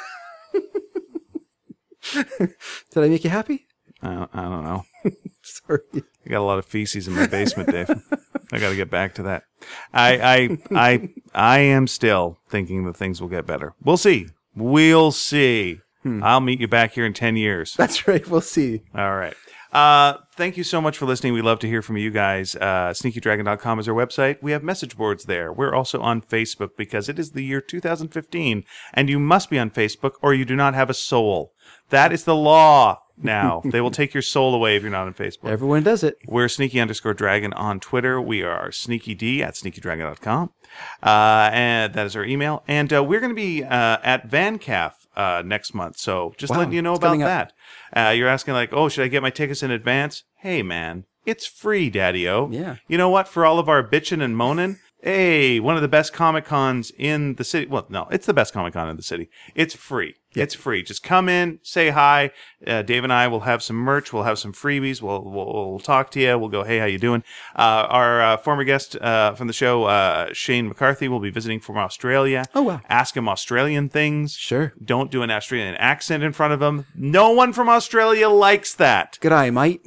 Did I make you happy? I, I don't know. Sorry. I got a lot of feces in my basement, Dave. I got to get back to that. I, I, I, I am still thinking that things will get better. We'll see. We'll see. Hmm. I'll meet you back here in ten years. That's right. We'll see. All right. Uh, thank you so much for listening. We love to hear from you guys. Uh, sneaky dragon dot com is our website. We have message boards there. We're also on Facebook because it is the year two thousand fifteen, and you must be on Facebook or you do not have a soul. That is the law now. They will take your soul away if you're not on Facebook. Everyone does it. We're sneaky underscore dragon on Twitter. We are sneaky d at sneaky dragon dot com. Uh, and that is our email. And uh, we're going to be uh, at VanCaf uh, next month. So just Wow, letting you know it's about coming up. that. Uh, you're asking like, oh, should I get my tickets in advance? Hey, man, it's free, Daddy-O. Yeah. You know what? For all of our bitching and moaning, hey, one of the best Comic Cons in the city. Well, no, it's the best Comic Con in the city. It's free. It's free. Just come in, say hi. Uh, Dave and I will have some merch. We'll have some freebies. We'll we'll, we'll talk to you. We'll go, hey, how you doing? Uh, our uh, former guest uh, from the show, uh, Shane McCarthy, will be visiting from Australia. Oh, wow. Ask him Australian things. Sure. Don't do an Australian accent in front of him. No one from Australia likes that. Good eye, mate.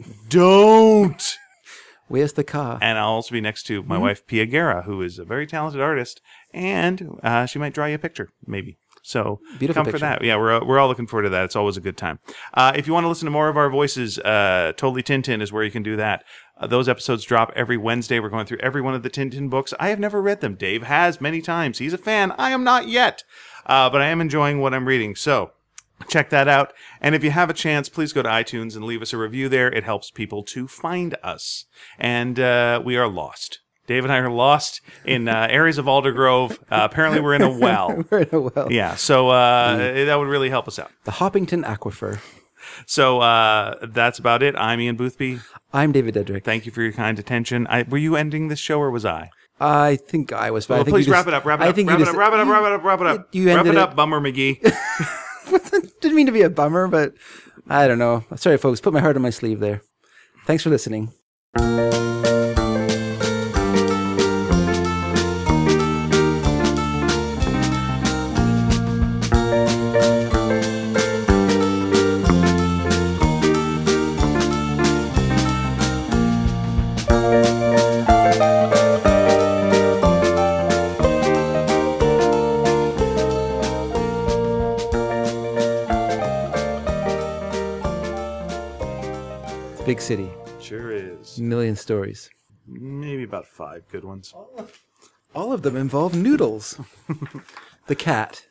Don't. Where's the car? And I'll also be next to Mm-hmm. my wife, Pia Guerra, who is a very talented artist, and uh, she might draw you a picture, maybe. So Beautiful come for picture. that. Yeah, we're we're all looking forward to that. It's always a good time. Uh, if you want to listen to more of our voices, uh, Totally Tintin is where you can do that. Uh, those episodes drop every Wednesday. We're going through every one of the Tintin books. I have never read them. Dave has many times. He's a fan. I am not yet, uh, but I am enjoying what I'm reading. So check that out. And if you have a chance, please go to iTunes and leave us a review there. It helps people to find us. And uh, we are lost. Dave and I are lost in uh, areas of Aldergrove. Uh, apparently, we're in a well. We're in a well. Yeah, so uh, that would really help us out. The Hoppington Aquifer. So uh, that's about it. I'm Ian Boothby. I'm David Dedrick. Thank you for your kind attention. I, were you ending this show or was I? I think I was. But Well, I think please you wrap just- it up. Wrap it I up. think Wrap you it up. just- Wrap it up. Wrap it up. Wrap it up. You Wrap ended it it- up, Bummer McGee. Didn't mean to be a bummer, but I don't know. Sorry, folks. Put my heart on my sleeve there. Thanks for listening. Big city. Sure is. Million stories. Maybe about five good ones. All of them involve noodles. The cat